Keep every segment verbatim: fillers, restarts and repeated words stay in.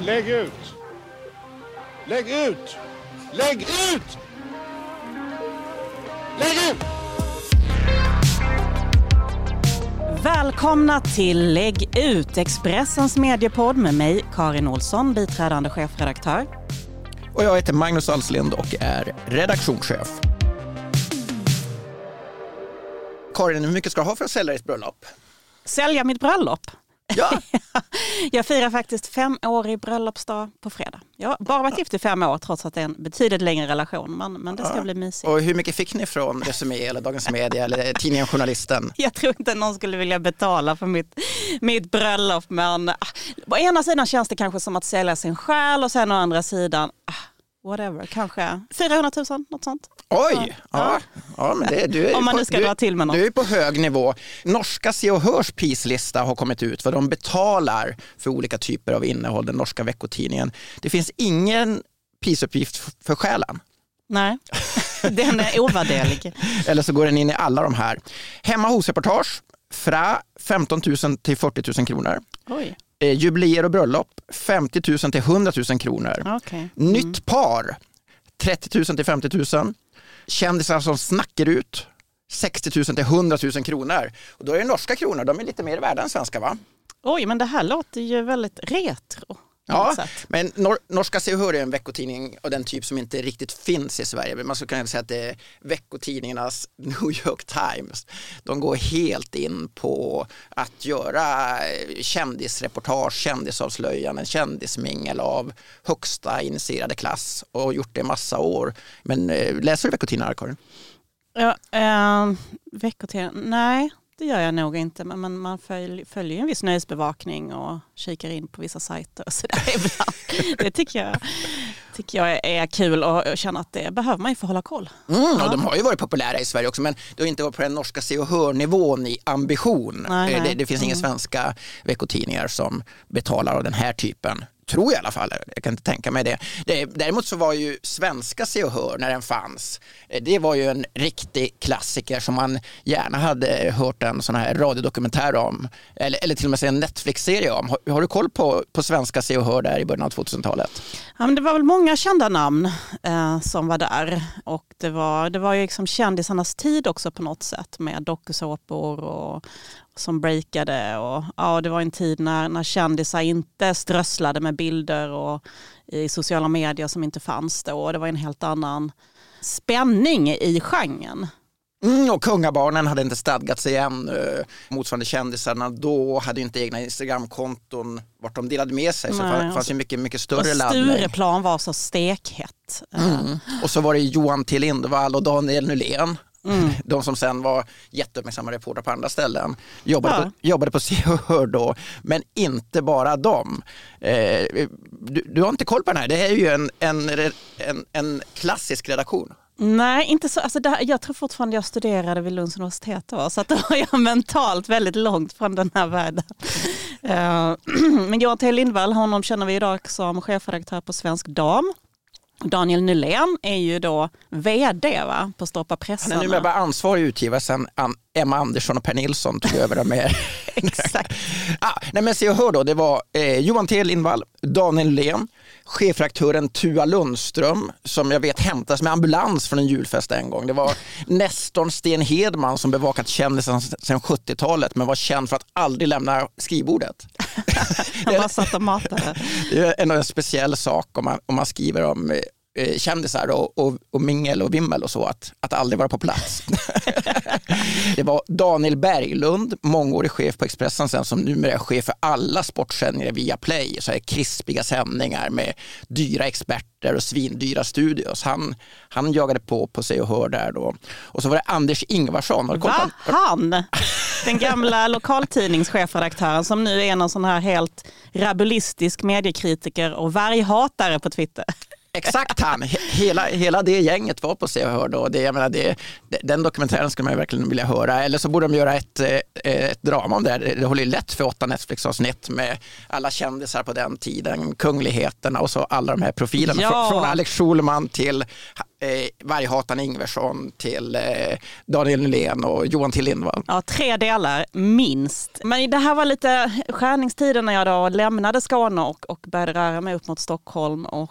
Lägg ut! Lägg ut! Lägg ut! Lägg ut! Välkomna till Lägg ut, Expressens mediepodd med mig, Karin Olsson, biträdande chefredaktör. Och jag heter Magnus Alslind och är redaktionschef. Karin, hur mycket ska du ha för att sälja ditt bröllop? Sälja mitt bröllop? Ja. Jag firar faktiskt fem år i bröllopsdag på fredag. Jag har bara varit gift i fem år trots att det är en betydligt längre relation. Men, men det ska ja. bli mysigt. Och hur mycket fick ni från Resumé eller Dagens Media eller tidningen Journalisten? Jag tror inte någon skulle vilja betala för mitt, mitt bröllop. Men ah, på ena sidan känns det kanske som att sälja sin själ och sen å andra sidan... Ah, whatever, kanske fyrahundratusen, något sånt. Oj! Ja, ja. ja men det, du är om man på, nu ska du, dra till med något. Du är på hög nivå. Norska Se och Hörs prislista har kommit ut vad de betalar för olika typer av innehåll, den norska veckotidningen. Det finns ingen prisuppgift för själen. Nej, den är ovärderlig. Eller så går den in i alla de här. Hemma hos-reportage, fra femton tusen till fyrtio tusen kronor. Oj. Jubileer och bröllop femtio tusen till hundra tusen kronor. Okay. Mm. Nytt par trettio tusen till femtio tusen. Kändisar som snackar ut sextio tusen till hundra tusen kronor. Och då är det norska kronor, de är lite mer värda än svenska, va? Oj, men det här låter ju väldigt retro. Ja, men nor- norska Se och Hör är en veckotidning och den typ som inte riktigt finns i Sverige. Man skulle kunna säga att det är veckotidningarnas New York Times. De går helt in på att göra kändisreportage, kändisavslöjanden, kändismingel av högsta initierade klass och gjort det i massa år. Men äh, läser du veckotidningar, Karin? Ja, äh, veckotidningar? Nej. Det gör jag nog inte, men man följ, följer en viss nöjesbevakning och kikar in på vissa sajter och sådär ibland. Det tycker jag, tycker jag är kul och känner att det behöver man ju få hålla koll. Mm, ja. Och de har ju varit populära i Sverige också, men det har inte varit på den norska Se och Hör-nivån i ambition. Nej, nej. Det, det finns mm. inga svenska veckotidningar som betalar av den här typen. Tror jag i alla fall, jag kan inte tänka mig det. det. Däremot så var ju svenska Se och Hör när den fanns. Det var ju en riktig klassiker som man gärna hade hört en sån här radiodokumentär om. Eller, eller till och med en Netflix-serie om. Har, har du koll på, på svenska Se och Hör där i början av tvåtusentalet? Ja, men det var väl många kända namn eh, som var där. Och det var, det var ju liksom kändisarnas tid också på något sätt med dokusåpor och som breakade och ja, det var en tid när, när kändisar inte strösslade med bilder och i sociala medier som inte fanns då, och det var en helt annan spänning i genren. Mm, och kungabarnen hade inte stadgat sig än. Motsvarande kändisarna då hade inte egna Instagramkonton vart de delade med sig. Så Nej, det fanns ju mycket, mycket större och laddning. Stureplan var så stekhett. Mm. Och så var det Johan T. Lindvall och Daniel Nylén. Mm. De som sen var jätteuppmärksamma reportrar på andra ställen jobbade, ja. på, jobbade på Se och Hör då, men inte bara dem. Eh, du, du har inte koll på den här, det är ju en, en, en, en klassisk redaktion. Nej, inte så. Alltså det här, jag tror fortfarande jag studerade vid Lunds universitet då, så att då var jag mentalt väldigt långt från den här världen. uh, men Johan T. Lindvall, honom känner vi idag som chefredaktör på Svensk Dam. Daniel Nylén är ju då vd, va, på Stoppa pressen. Han är numera bara ansvarig utgivare sen Emma Andersson och Per Nilsson tog över det med. Exakt. ah, nej men Se och Hör då, det var eh, Johan T. Lindvall, Daniel Nylén, chefredaktören Tua Lundström som jag vet hämtas med ambulans från en julfest en gång. Det var Nestor Sten Hedman som bevakat kändisen sedan sjuttiotalet men var känd för att aldrig lämna skrivbordet. Han bara satt och matade. Det är en, en speciell sak om man, om man skriver om eh, kändisar och, och, och mingel och vimmel och så, att, att aldrig vara på plats. Det var Daniel Berglund, mångårig chef på Expressen sen, som numera är chef för alla sportsändningar via Play. Så här krispiga sändningar med dyra experter och svindyra studios. Han, han jagade på på Se och Hör där då. Och så var det Anders Ingvarsson. Va? Han? Den gamla lokaltidningschefredaktören som nu är någon sån här helt rabulistisk mediekritiker och varghatare på Twitter. Exakt han. Hela, hela det gänget var på Se och Hör då. Det, jag menar, det, den dokumentären skulle man verkligen vilja höra. Eller så borde de göra ett, ett drama om det. Det håller ju lätt för åtta Netflix-avsnitt med alla kändisar på den tiden. Kungligheterna och så alla de här profilerna. Ja. Från Alex Schulman till eh, Varghatan Ingversson till eh, Daniel Nylén och Johan T Lindvall. Ja, tre delar minst. Men det här var lite skärningstiden när jag då lämnade Skåne och, och började röra mig upp mot Stockholm. Och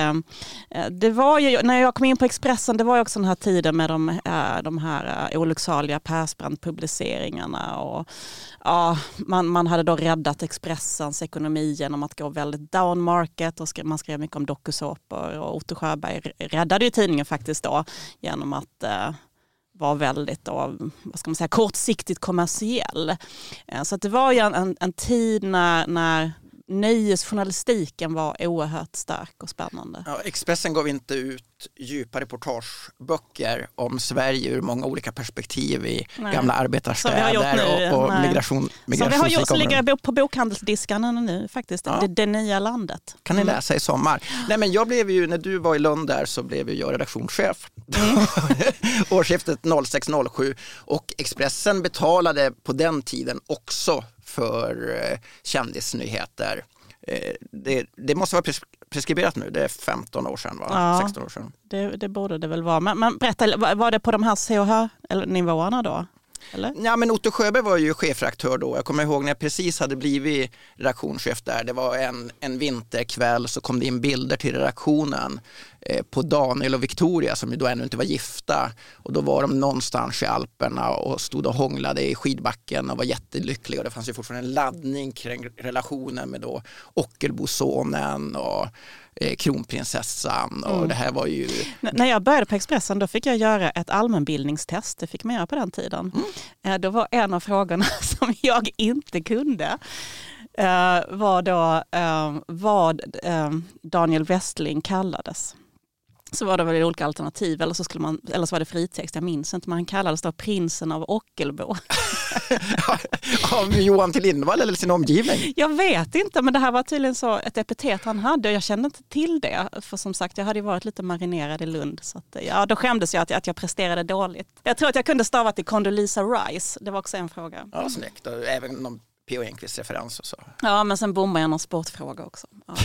det var ju, när jag kom in på Expressen, det var ju också den här tiden med de, de här olycksaliga Persbrandt-publiceringarna och ja, man, man hade då räddat Expressens ekonomi genom att gå väldigt down market och skrev, man skrev mycket om dokusåpor och Otto Sjöberg räddade ju tidningen faktiskt då genom att eh, vara väldigt då, vad ska man säga, kortsiktigt kommersiell. Så att det var ju en, en, en tid när, när nöjesjournalistiken var oerhört stark och spännande. Ja, Expressen gav inte ut djupa reportageböcker om Sverige ur många olika perspektiv i Nej. gamla arbetarstäder och, och migration, Som vi har gjort, så ligger på bokhandelsdiskarna nu faktiskt, ja. det, det nya landet. Kan ni läsa i sommar? Nej, men jag blev ju, när du var i Lund där så blev ju jag redaktionschef. Mm. Årsskiftet noll sex noll sju och Expressen betalade på den tiden också för eh, kändisnyheter. Eh, det, det måste vara pres- preskriberat nu, det är femton år sedan, va? Ja, sexton år sedan. Det, det borde det väl vara. Men, men berätta, var det på de här C H H-nivåerna då? Eller? Ja, men Otto Sjöberg var ju chefredaktör då. Jag kommer ihåg när jag precis hade blivit redaktionschef där. Det var en, en vinterkväll, så kom det in bilder till redaktionen eh, på Daniel och Victoria som ju då ännu inte var gifta. Och då var de någonstans i Alperna och stod och hånglade i skidbacken och var jättelyckliga. Och det fanns ju fortfarande en laddning kring relationen med då Ockelbosonen och eh, kronprinsessan. Och mm. det här var ju... N- när jag började på Expressen då fick jag göra ett allmänbildningstest. Det fick man göra på den tiden. Mm. Eh, då var en av frågorna som jag inte kunde eh, var då eh, vad eh, Daniel Westling kallades. Så var det väl olika alternativ, eller så, skulle man, eller så var det fritext, jag minns inte, men han kallades då prinsen av Ockelbo. Av Johan T Lindvall eller sin omgivning? Jag vet inte, men det här var tydligen så ett epitet han hade och jag kände inte till det. För som sagt, jag hade ju varit lite marinerad i Lund. Så att, ja, då skämdes jag att, att jag presterade dåligt. Jag tror att jag kunde stava till Condoleezza Rice, det var också en fråga. Ja, snyggt. Och även någon P O Enquist referens och så. Ja, men sen bommade jag någon sportfråga också. Ja.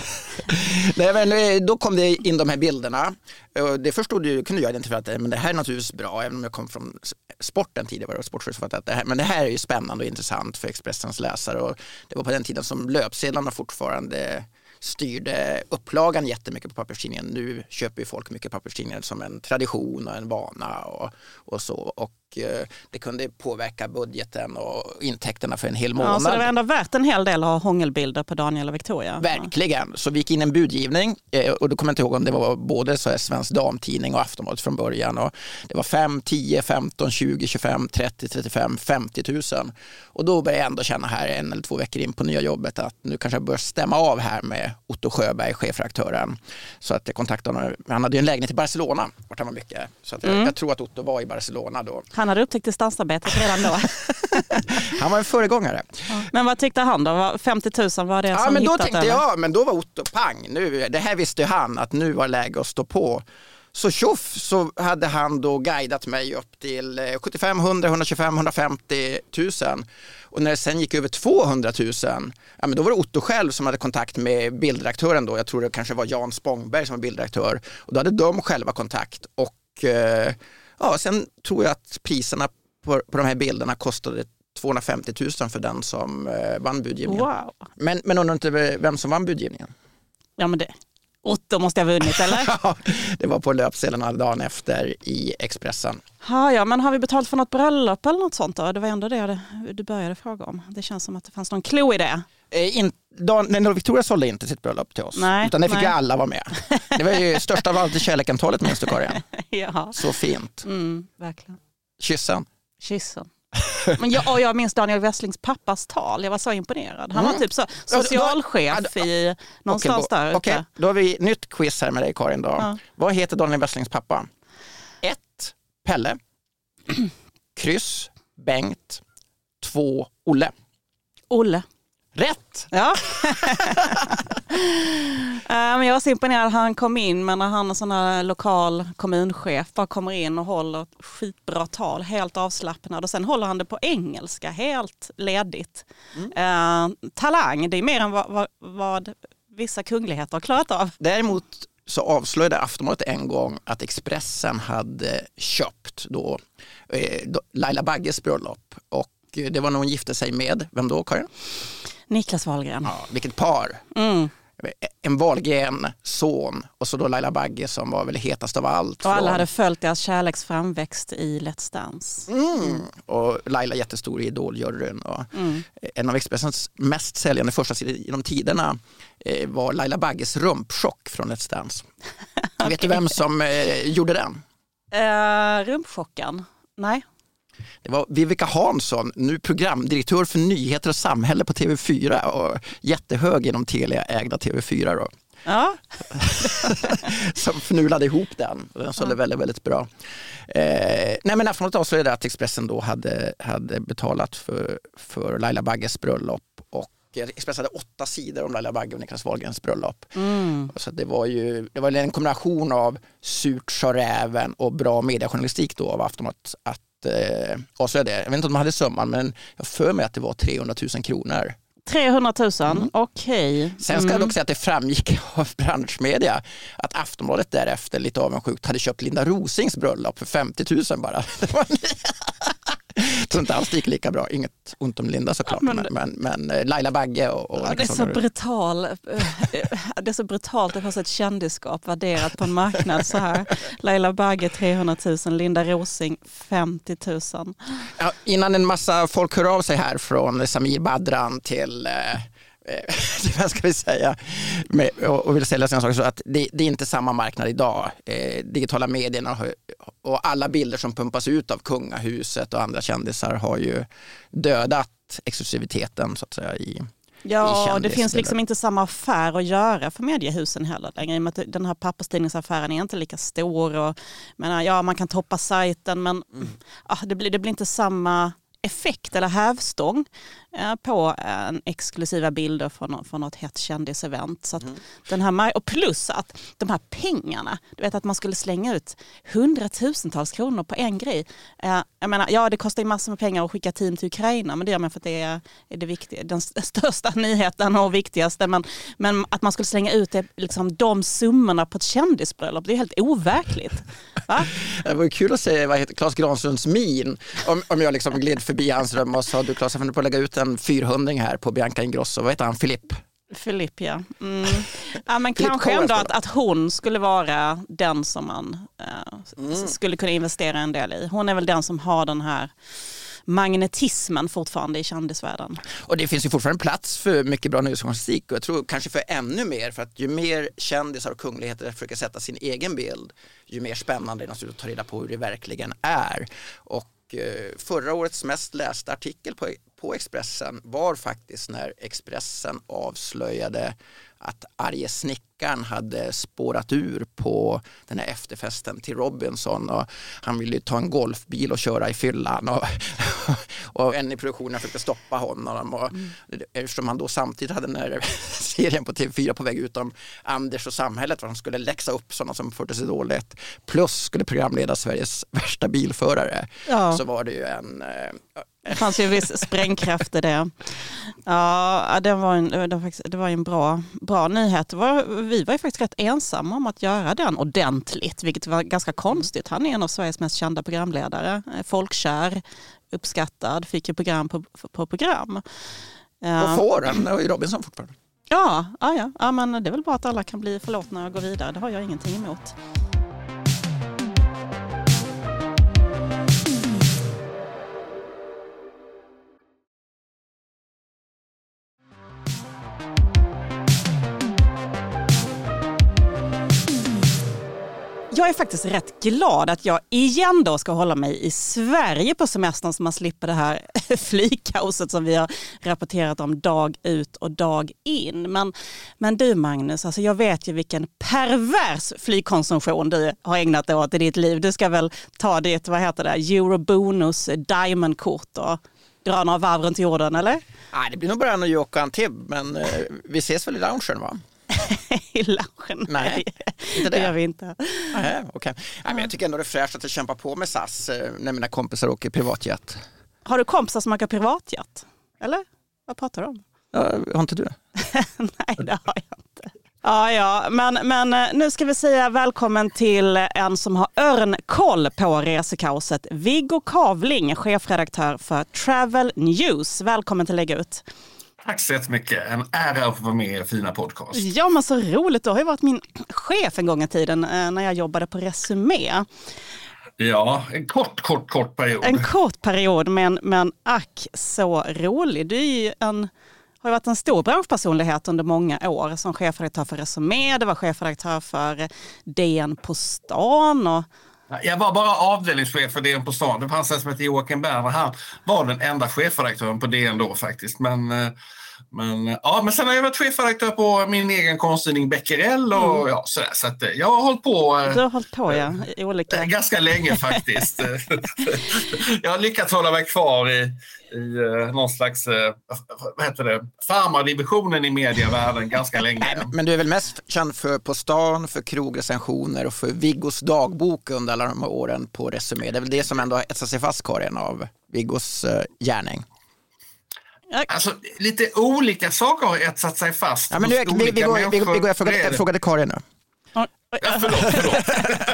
Nej, men då kom det in de här bilderna. Det förstod du, kunde jag identifiera att men det här är naturligtvis bra, även om jag kom från sporten tidigare och sportjournalist, att det här, men det här är ju spännande och intressant för Expressens läsare. Och det var på den tiden som löpsedlarna fortfarande styrde upplagan jättemycket på papperstidningen. Nu köper ju folk mycket papperstidningar som en tradition och en vana och, och så. Och eh, det kunde påverka budgeten och intäkterna för en hel månad. Ja, så det var ändå värt en hel del av hångelbilder på Daniel och Victoria. Verkligen. Så vi gick in en budgivning eh, och då kommer jag inte ihåg om det var både så här Svensk Damtidning och Aftonbladet från början. Och det var fem, tio, femton, tjugo, tjugofem, trettio, trettiofem, femtio tusen. Och då började jag ändå känna här en eller två veckor in på nya jobbet att nu kanske jag börjar stämma av här med Otto Sjöberg, chefredaktören. Så att jag kontaktade honom. Han hade ju en lägenhet i Barcelona, vart han var mycket. Så att jag, mm. jag tror att Otto var i Barcelona då. Han hade upptäckt distansarbetet redan då. Han var en föregångare. Ja. Men vad tyckte han då? femtio tusen var det ja, som men då hittat tänkte eller? jag, men då var Otto pang. Nu, det här visste han att nu var läge att stå på. Så tjoff, så hade han då guidat mig upp till sjuttiofem, hundra, hundratjugofem, hundrafemtio tusen. Och när det sen gick över tvåhundratusen, ja, men då var det Otto själv som hade kontakt med bildredaktören då. Jag tror det kanske var Jan Spångberg som var bildredaktör. Och då hade de själva kontakt. Och eh, ja, sen tror jag att priserna på, på de här bilderna kostade tvåhundrafemtio tusen för den som eh, vann budgivningen. Wow. Men, men undrar inte vem som vann budgivningen? Ja, men det... Otto måste jag ha vunnit, eller? Ja, det var på löpsedlarna dagen efter i Expressen. Ha, ja, men har vi betalt för något bröllop eller något sånt då? Det var ändå det du började fråga om. Det känns som att det fanns någon klo i det. Eh, in, Dan, Victoria sålde inte sitt bröllop till oss. Nej, utan det fick ju alla vara med. Det var ju största av allt i kärlekantalet, minns du, Karin? Ja. Så fint. Mm, verkligen. Kyssen. Kyssen. Men jag, och jag minns Daniel Westlings pappas tal. Jag var så imponerad. Han var typ så socialchef i någonstans okay, där ute. Okej, okay, då har vi nytt quiz här med dig, Karin. Då. Ja. Vad heter Daniel Westlings pappa? ett. Pelle. Kryss. Bengt. två. Olle. Olle. Rätt! Ja. Men jag var så imponerad. Han kom in, men när han är sån här lokal kommunchef bara kommer in och håller ett skitbra tal, helt avslappnad. Och sen håller han det på engelska, helt ledigt. Mm. Uh, talang, det är mer än vad, vad, vad vissa kungligheter har klarat av. Däremot så avslöjade Aftonbladet en gång att Expressen hade köpt då, eh, då Laila Bagges bröllop. Och det var när hon gifte sig med, vem då, Karin? Niklas Wahlgren. Ja, vilket par. Mm. En Wahlgren son och så då Laila Bagge som var väl hetast av allt. Och alla från... hade följt deras kärleksframväxt i Let's Dance. Mm. Och Laila jättestor i Idol-juryn. Och Mm. En av Expressens mest säljande första sidor genom tiderna eh, var Laila Bagges rumpchock från Let's Dance. Okay. Vet du vem som eh, gjorde den? Uh, rumpchocken? Nej. Det var Vivica Hansson, nu programdirektör för nyheter och samhälle på T V fyra och jättehög inom Telia-ägda T V fyra då. Ja. Som fnulade ihop den. Den sålde ja. väldigt, väldigt bra. Eh, nej men Aftonbladet avslöjade att Expressen då hade, hade betalat för, för Laila Bagges bröllop och Expressen hade åtta sidor om Laila Bagge och Niklas Wahlgrens bröllop. Mm. Så det var ju det var en kombination av surt sa räven och bra mediejournalistik då av Aftonbladet att Eh, och så är det. Jag vet inte om de hade summan, men jag för mig att det var trehundratusen kronor. trehundratusen, Mm. okej. Okay. Sen ska mm. jag dock säga att det framgick av branschmedia att Aftonbladet därefter lite avundsjukt hade köpt Linda Rosings bröllop för femtio tusen bara. Det var jag tror inte alls det gick lika bra. Inget ont om Linda såklart, ja, men, men, men, men Laila Bagge och... och ja, det är så brutal. Det är så brutalt att ha ett kändisskap värderat på en marknad så här. Laila Bagge trehundratusen, Linda Rosing femtio tusen. Ja, innan en massa folk hör av sig här från Samir Badran till... Eh, vad ska vi säga, med, och, och vill sälja sina saker så att det, det är inte samma marknad idag. Eh, digitala medierna har, och alla bilder som pumpas ut av kungahuset och andra kändisar har ju dödat exklusiviteten så att säga i Ja, i det finns liksom inte samma affär att göra för mediehusen heller längre. I och med att den här papperstidningsaffären är inte lika stor och menar, ja, man kan toppa sajten men mm. ja, det, blir, det blir inte samma effekt eller hävstång eh, på en exklusiva bilder från, från något hett kändisevent. Så att mm. den här, och plus att de här pengarna, du vet att man skulle slänga ut hundratusentals kronor på en grej. Eh, jag menar, ja det kostar ju massor med pengar att skicka team till Ukraina, men det gör man för att det är, är det viktiga, den största nyheten och viktigaste. Men, men att man skulle slänga ut det, liksom, de summorna på ett kändisbröllop, det är helt overkligt. Va? Det var ju kul att se vad heter Claes Granlunds min om, om jag liksom gled förbi hans rum och sa du Claes, jag funderar på att lägga ut en fyrhundring här på Bianca Ingrosso. Vad heter han? Filip? Filip, ja. Mm. Ja men kanske ändå att, att hon skulle vara den som man äh, mm. skulle kunna investera en del i. Hon är väl den som har den här magnetismen fortfarande i kändisvärlden. Och det finns ju fortfarande plats för mycket bra nyhetsjournalistik och jag tror kanske för ännu mer, för att ju mer kändisar och kungligheter försöker sätta sin egen bild, ju mer spännande är det naturligtvis att ta reda på hur det verkligen är. Och förra årets mest lästa artikel på, på Expressen var faktiskt när Expressen avslöjade att Arje Snickaren hade spårat ur på den här efterfesten till Robinson och han ville ta en golfbil och köra i fyllan och, och en i produktionen försökte stoppa honom och mm. eftersom han då samtidigt hade den här serien på T V fyra på väg ut om Anders och samhället, var han skulle läxa upp sådana som förde sig dåligt plus skulle programleda Sveriges värsta bilförare, ja. Så var det ju en det fanns ju viss sprängkraft i det. Ja, det var en, det var faktiskt, det var en bra, bra nyhet. Det var, vi var ju faktiskt rätt ensamma om att göra den ordentligt, vilket var ganska konstigt. Han är en av Sveriges mest kända programledare. Folkkär, uppskattad, fick ju program på, på program. Och får den, och i Robinson fortfarande. Ja, ja, ja, ja, men det är väl bra att alla kan bli förlåtna och gå vidare. Det har jag ingenting emot. Jag är faktiskt rätt glad att jag igen då ska hålla mig i Sverige på semestern så man slipper det här flygkaoset som vi har rapporterat om dag ut och dag in. Men, men du Magnus, alltså jag vet ju vilken pervers flygkonsumtion du har ägnat dig åt i ditt liv. Du ska väl ta ditt, vad heter det, Eurobonus Diamond-kort och dra några varv runt jorden, eller? Nej, det blir nog bara en New York och Antibes, men eh, vi ses väl i loungen, va? I loungen? Nej, inte det. Det gör vi inte. Nej, okay. Nej, men jag tycker ändå det är fräscht att jag kämpar på med S A S när mina kompisar åker privatjet. Har du kompisar som åker privatjet? Eller? Vad pratar du om? Ja, har inte du det? Nej, det har jag inte. Ja, ja. Men, men nu ska vi säga välkommen till en som har örnkoll på resekaoset. Viggo Kavling, chefredaktör för Travel News. Välkommen till Lägg ut. Tack så jättemycket. En ära att få vara med i er fina podcast. Ja, men så roligt. Du har ju varit min chef en gång i tiden när jag jobbade på Resumé. Ja, en kort, kort, kort period. En kort period, men, men ack så rolig. Du är ju en, har ju varit en stor branschpersonlighet under många år som chefredaktör för Resumé. Du var chefredaktör för D N på stan och... Jag var bara avdelningschef för D N på stan. Det fanns en som hette Joakim Berner. Han var den enda chefredaktören på D N då faktiskt. Men, men, ja, men sen har jag varit chefredaktör på min egen konsttidning Becquerel och mm. ja, sådär. Så att jag har hållit på... Du har hållit på, ja. I olika... Ganska länge faktiskt. Jag har lyckats hålla mig kvar i, i någon slags, vad heter det, farmardivisionen i medievärlden ganska länge. Nej, men du är väl mest känd för På stan, för krogrecensioner och för Viggos dagbok under alla de här åren på Resumé. Det är väl det som ändå har etsat sig fast, Karin, av Viggos uh, gärning. Alltså, lite olika saker har etsat sig fast. Ja, men nu, vi, vi, vi, går, vi, vi går, jag frågade, jag frågade Karin nu. Ja, förlåt, förlåt.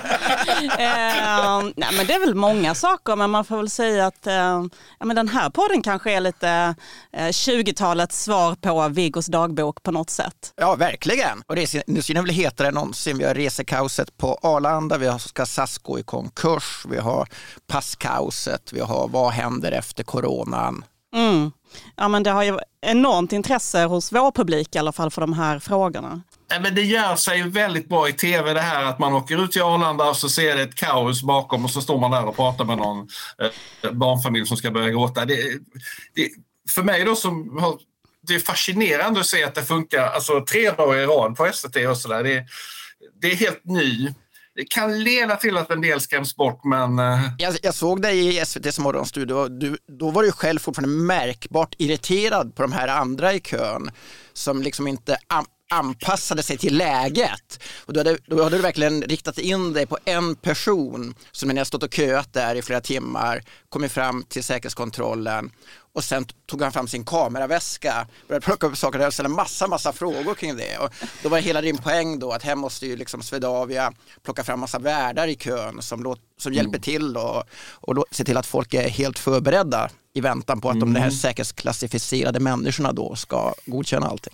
eh, nej, men det är väl många saker, men man får väl säga att eh, ja, men den här podden kanske är lite eh, tjugotalets svar på Viggos dagbok på något sätt. Ja, verkligen. Och det, nu ser det väl hetare än någonsin. Vi har resekaoset på Arlanda, vi har ska S A S gå i konkurs, vi har passkaoset, vi har vad händer efter coronan. Mm. Ja, men det har ju enormt intresse hos vår publik i alla fall för de här frågorna. Men det gör sig väldigt bra i tv det här att man åker ut till Arlanda och så ser det ett kaos bakom och så står man där och pratar med någon eh, barnfamilj som ska börja gråta. Det, det, för mig då som har, det är fascinerande att se att det funkar alltså tre dagar i rad på S V T och sådär. Det, det är helt ny. Det kan leda till att en del skräms bort, men... Jag, jag såg dig i S V T:s morgonstudio. Du, då var du själv fortfarande märkbart irriterad på de här andra i kön som liksom inte am- anpassade sig till läget. Och då hade, då hade du verkligen riktat in dig på en person som när jag stått och köat där i flera timmar, kommit fram till säkerhetskontrollen och sen tog han fram sin kameraväska, började plocka upp saker där och ställa massa, massa frågor kring det. Och då var hela din poäng då att här måste ju liksom Swedavia plocka fram massa värdar i kön som, låt, som mm. hjälper till och, och då, se till att folk är helt förberedda i väntan på att mm. de här säkerhetsklassificerade människorna då ska godkänna allting.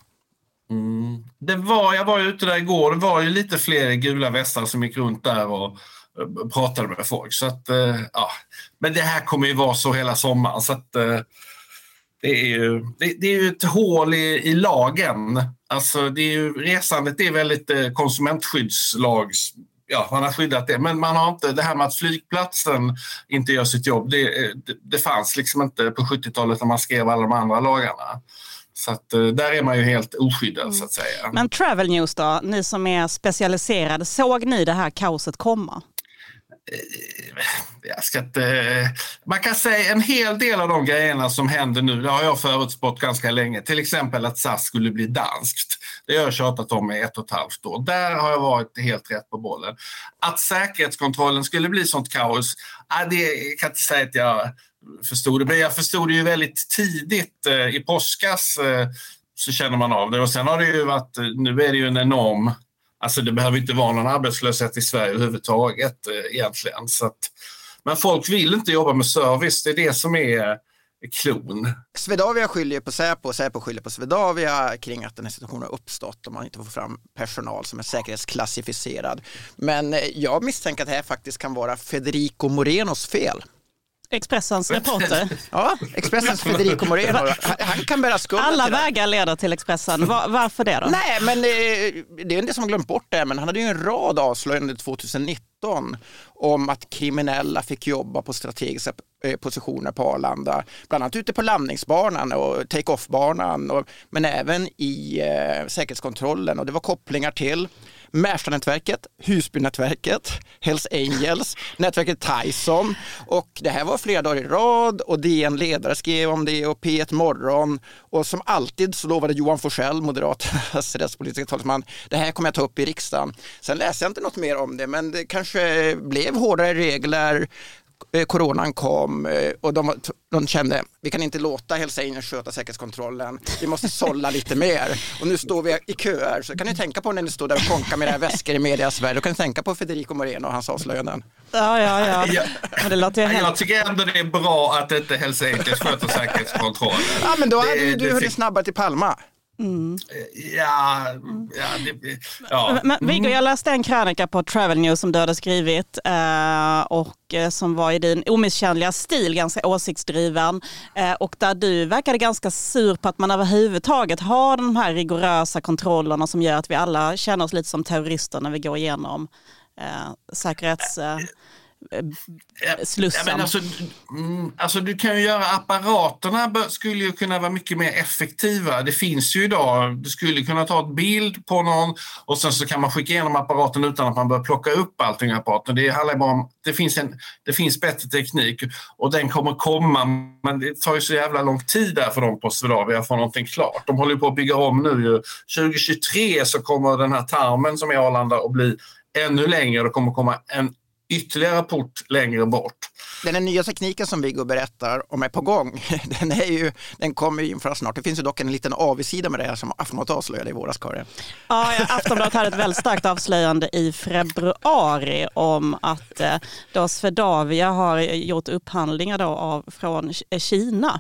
Mm. Det var, jag var ute där igår, det var ju lite fler gula västar som gick runt där och pratade med folk. Så att, ja. Men det här kommer ju vara så hela sommaren. Så att, det, är ju, det, det är ju ett hål i, i lagen. Alltså, det är ju, resandet är väldigt konsumentskyddslags. Ja, man har skyddat det. Men man har inte det här med att flygplatsen inte gör sitt jobb. Det, det, det fanns liksom inte på sjuttiotalet när man skrev alla de andra lagarna. Så att, där är man ju helt oskyddad mm. så att säga. Men Travel News då, ni som är specialiserade, såg ni det här kaoset komma? Jag ska inte... Man kan säga en hel del av de grejerna som händer nu, det har jag förutspått ganska länge. Till exempel att S A S skulle bli danskt. Det har jag tjatat om i ett och ett halvt år. Där har jag varit helt rätt på bollen. Att säkerhetskontrollen skulle bli sånt kaos, det kan inte säga att jag förstod det. Men jag förstod det ju väldigt tidigt i påskas, så känner man av det. Och sen har det ju varit, nu är det ju en enorm... Alltså det behöver inte vara någon arbetslöshet i Sverige överhuvudtaget eh, egentligen. Så att, men folk vill inte jobba med service, det är det som är klon. Swedavia skyller på Säpo och Säpo skyller på Swedavia kring att den här situationen har uppstått och man inte får fram personal som är säkerhetsklassificerad. Men jag misstänker att det här faktiskt kan vara Federico Morenos fel. Expressens reporter. Ja, Expressens Federico Moreno. Han, han kan bära skulden. Alla vägar leder till Expressen. Var, varför det då? Nej, men eh, det är en del som har glömt bort det. Men han hade ju en rad avslöjanden tjugonitton om att kriminella fick jobba på strategiska eh, positioner på Arlanda. Bland annat ute på landningsbanan och take-off-banan. Och, men även i eh, säkerhetskontrollen. Och det var kopplingar till Märsta-nätverket, Husby-nätverket, Hells Angels, nätverket Tyson, och det här var flera dagar i rad och D N-ledare skrev om det och P ett Morgon, och som alltid så lovade Johan Forssell, Moderaternas rättspolitiska talesman, det här kommer jag ta upp i riksdagen. Sen läste jag inte något mer om det, men det kanske blev hårdare regler, eh, coronan kom eh, och de, de kände vi kan inte låta Hells Angels sköta säkerhetskontrollen. Vi måste sålla lite mer. Och nu står vi i köer. Så kan ni tänka på när ni står där och konkar med era väskor i medias värld. Då kan ni tänka på Federico Moreno och hans avslöjanden. Ja, ja, ja. Ja. Men det låter helt... Jag tycker ändå det är bra att inte Hells Angels sköter säkerhetskontrollen. Ja, men då hade det, ju du det, hunnit snabbare till Palma. Mm. Ja, ja, det, ja. Men, men Viggo, jag läste en krönika på Travel News som du hade skrivit eh, och eh, som var i din omisskännliga stil, ganska åsiktsdriven eh, och där du verkade ganska sur på att man överhuvudtaget har de här rigorösa kontrollerna som gör att vi alla känner oss lite som terrorister när vi går igenom eh, säkerhets... Eh, slussen. Ja, men alltså, mm, alltså du kan ju göra apparaterna skulle ju kunna vara mycket mer effektiva. Det finns ju idag, du skulle kunna ta ett bild på någon och sen så kan man skicka igenom apparaten utan att man börjar plocka upp allting i apparaten. Det handlar bara om, det finns, en, det finns bättre teknik och den kommer komma, men det tar ju så jävla lång tid där för dem på Swedavia att få någonting klart. De håller ju på att bygga om nu ju. tjugo tjugotre så kommer den här tarmen som är Arlanda att bli ännu längre. Det kommer komma en ytterligare port längre bort. Den här nya tekniken som Viggo berättar om är på gång, den, är ju, den kommer ju införa snart. Det finns ju dock en liten avigsida med det här som Aftonbladet avslöjade i våras, Karin. Ja, Aftonbladet hade ett väldigt starkt avslöjande i februari om att eh, då Swedavia har gjort upphandlingar då av, från Kina.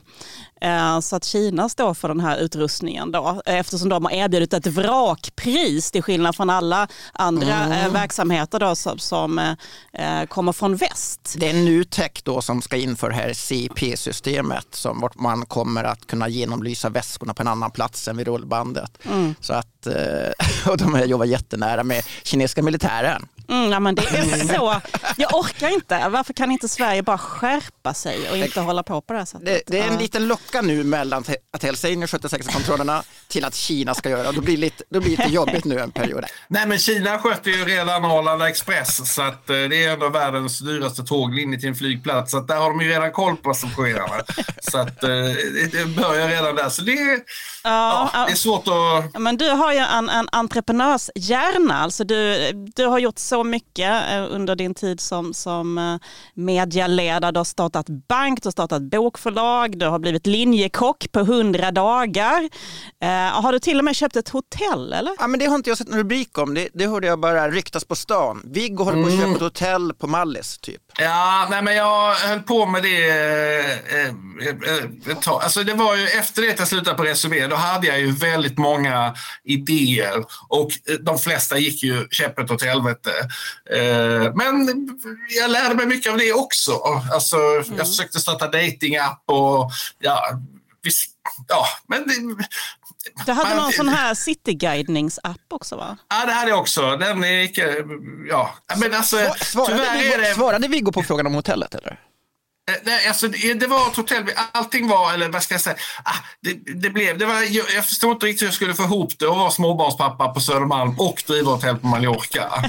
Så att Kina står för den här utrustningen då, eftersom de har erbjudit ett vrakpris till skillnad från alla andra mm. verksamheter då som, som eh, kommer från väst. Det är Nutec då som ska införa det här C I P-systemet som vart man kommer att kunna genomlysa väskorna på en annan plats än vid rullbandet. Mm. Så att, och de här jobbar jättenära med kinesiska militären. Mm, ja, men det är så. Jag orkar inte. Varför kan inte Sverige bara skärpa sig och inte det, hålla på på det här sättet? Det, det är en liten lucka nu mellan att Hells Angels sköter säkerhetskontrollerna till att Kina ska göra. Då blir det lite, då blir det lite jobbigt nu en period. Nej, men Kina sköter ju redan Arlanda Express så att det är ändå världens dyraste tåglinje till en flygplats. Så att där har de ju redan koll på passagerarna. Så att det börjar redan där. Så det är, ja, ja, det är svårt att... Ja, men du har ju en, en entreprenörshjärna. Alltså du, du har gjort så mycket under din tid som, som medieledare. Du har startat bank, du har startat bokförlag, du har blivit linjekock på hundra dagar. Uh, har du till och med köpt ett hotell, eller? Ja, men det har inte jag sett en rubrik om. Det, det hörde jag bara ryktas på stan. Viggo håller på att köpa ett hotell på Mallis, typ. Ja, nej, men jag höll på med det eh, eh, ett tag. Alltså det var ju efter det att jag slutade på Resumé, då hade jag ju väldigt många idéer och de flesta gick ju käppet åt helvete. Eh, men jag lärde mig mycket av det också. Alltså mm. jag försökte starta datingapp och ja, visst, ja, men det, du hade man, någon sån här cityguidningsapp också, va? Ja, det hade jag också. Den är inte, ja, men alltså svarade, Viggo, det... svarade Viggo på frågan om hotellet, eller? Nej, alltså det, det var ett hotell, allting var, eller vad ska jag säga, ah, det, det blev, det var, jag, jag förstod inte riktigt hur jag skulle få ihop det och vara småbarnspappa på Södermalm och driva hotell på Mallorca.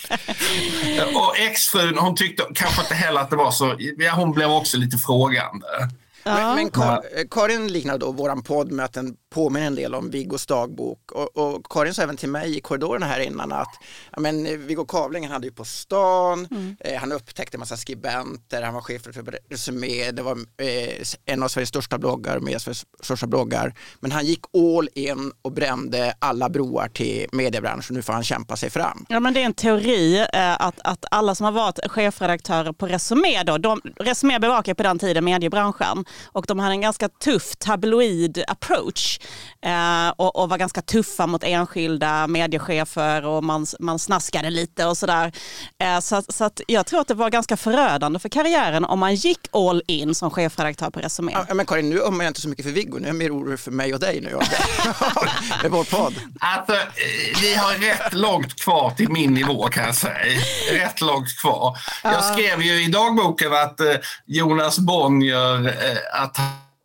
Och exfrun, hon tyckte kanske inte heller att det var så, ja, hon blev också lite frågande. Ja. Men, men Kar- Karin liknar då våran podd med att den påminner en del om Viggos dagbok. Och, och Karin sa även till mig i korridorerna här innan att ja, men Viggo Kavlingen hade ju på stan, mm. eh, han upptäckte en massa skribenter, han var chef för Resumé, det var eh, en av Sveriges största bloggar, med Sveriges största bloggar. Men han gick all in och brände alla broar till mediebranschen. Nu får han kämpa sig fram. Ja, men det är en teori eh, att, att alla som har varit chefredaktörer på Resumé då, de, Resumé bevakar på den tiden mediebranschen. Och de hade en ganska tuff tabloid approach eh, och, och var ganska tuffa mot enskilda mediechefer och man, man snaskade lite och sådär. Eh, så, så att jag tror att det var ganska förödande för karriären om man gick all in som chefredaktör på Resumé. Ja, men Karin, nu ömmar jag inte så mycket för Viggo, nu är jag mer orolig för mig och dig nu. Med vår podd. Alltså, vi har rätt långt kvar till min nivå, kan jag säga. Rätt långt kvar. Jag skrev ju i dagboken att eh, Jonas Bonnier eh, att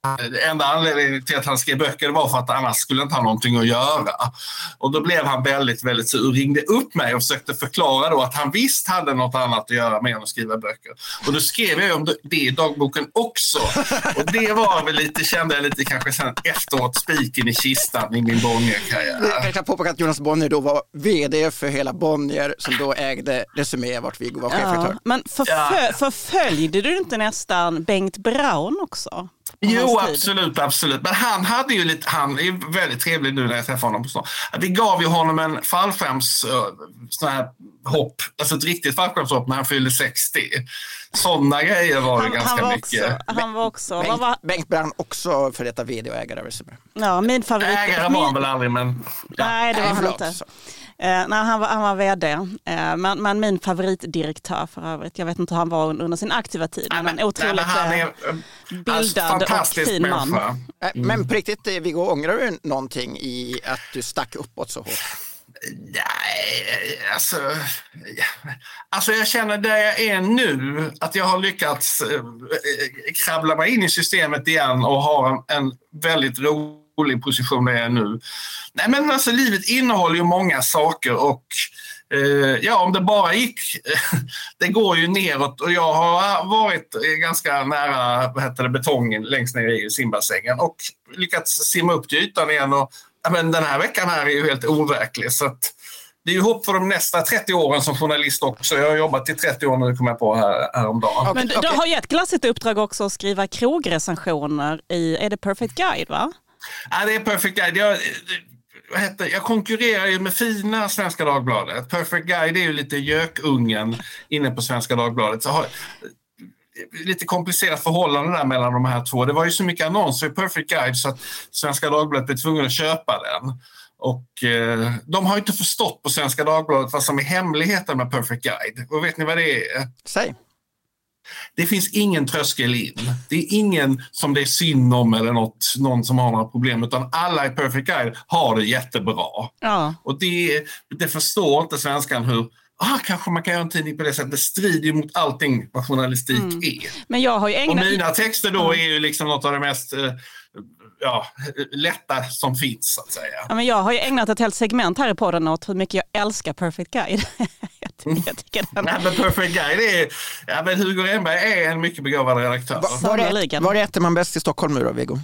enda anledningen till att han skrev böcker var för att annars skulle inte ha någonting att göra. Och då blev han väldigt, väldigt sur och ringde upp mig och försökte förklara då att han visst hade något annat att göra med än att skriva böcker. Och då skrev jag om det i dagboken också. Och det var väl lite, kände jag lite kanske sen efteråt spiken i kistan i min Bonnier-karriär. Jag kan påpeka att Jonas Bonnier då var vd för hela Bonnier som då ägde Resumé vart Viggo var chefredaktör. Ja, men förfö- förföljde du inte nästan Bengt Braun också? Jo, absolut, absolut. Men han hade ju lite, han är väldigt trevlig nu när jag träffar honom på stan. Vi gav ju honom en fallskärms sån här hopp, alltså ett riktigt fallskärmshopp när han fyllde sextio. Sådana grejer var han, ju ganska han var mycket. Också, han var också... Bengt, var... Bengt Braun också för detta vd och ägare av Resumé. Ja, min favorit... Ägare var han väl aldrig, men... Ja. Nej, det var Nej, han förlåt, inte. så. Eh, nej, han var, han var vd, eh, men, men min favoritdirektör för övrigt. Jag vet inte hur han var under sin aktiva tid, men, men en otroligt nej, men han är, bildad och fin man. Mm. Men på riktigt, Viggo, ångrar du någonting i att du stack uppåt så hårt? Nej, alltså, alltså jag känner där jag är nu att jag har lyckats eh, krabbla mig in i systemet igen och har en, en väldigt rolig position där jag är nu. Nej, men alltså livet innehåller ju många saker och eh, ja, om det bara gick, det går ju neråt och jag har varit ganska nära vad heter det, betongen längst ner i simbassängen och lyckats simma upp till ytan igen och ja, men den här veckan här är ju helt overklig så att det är ju hopp för de nästa trettio åren som journalist också. Jag har jobbat i trettio år nu, kommer jag på här, häromdagen. Men du, du har ju ett glassigt uppdrag också att skriva krogrecensioner i, är det Perfect Guide, va? Ja, det är Perfect Guide. Jag, vad heter, jag konkurrerar ju med fina Svenska Dagbladet. Perfect Guide är ju lite gökungen inne på Svenska Dagbladet. Så har, lite komplicerat förhållande där mellan de här två. Det var ju så mycket annonser i Perfect Guide så att Svenska Dagbladet blev tvungen att köpa den. Och eh, de har inte förstått på Svenska Dagbladet vad som är hemligheten med Perfect Guide. Och vet ni vad det är? Säg. Det finns ingen tröskel in. Det är ingen som det är synd om eller något, någon som har några problem. Utan alla i Perfect Guide har det jättebra. Ja. Och det, det förstår inte svenskan hur... Ah, kanske man kan göra en tidning på det sättet. Det strider ju mot allting vad journalistik mm. är. Men jag har ju ägnat... Och mina texter då mm. är ju liksom något av det mest... Eh, ja, lätta som finns så att säga. Ja, men jag har ju ägnat ett helt segment här i podden åt hur mycket jag älskar Perfect Guide. jag tycker, jag tycker den... Nej, men Perfect Guide är... Ja, men Hugo Renberg är en mycket begåvad redaktör. Va, var, det, var det äter man bäst i Stockholm nu då, Viggo?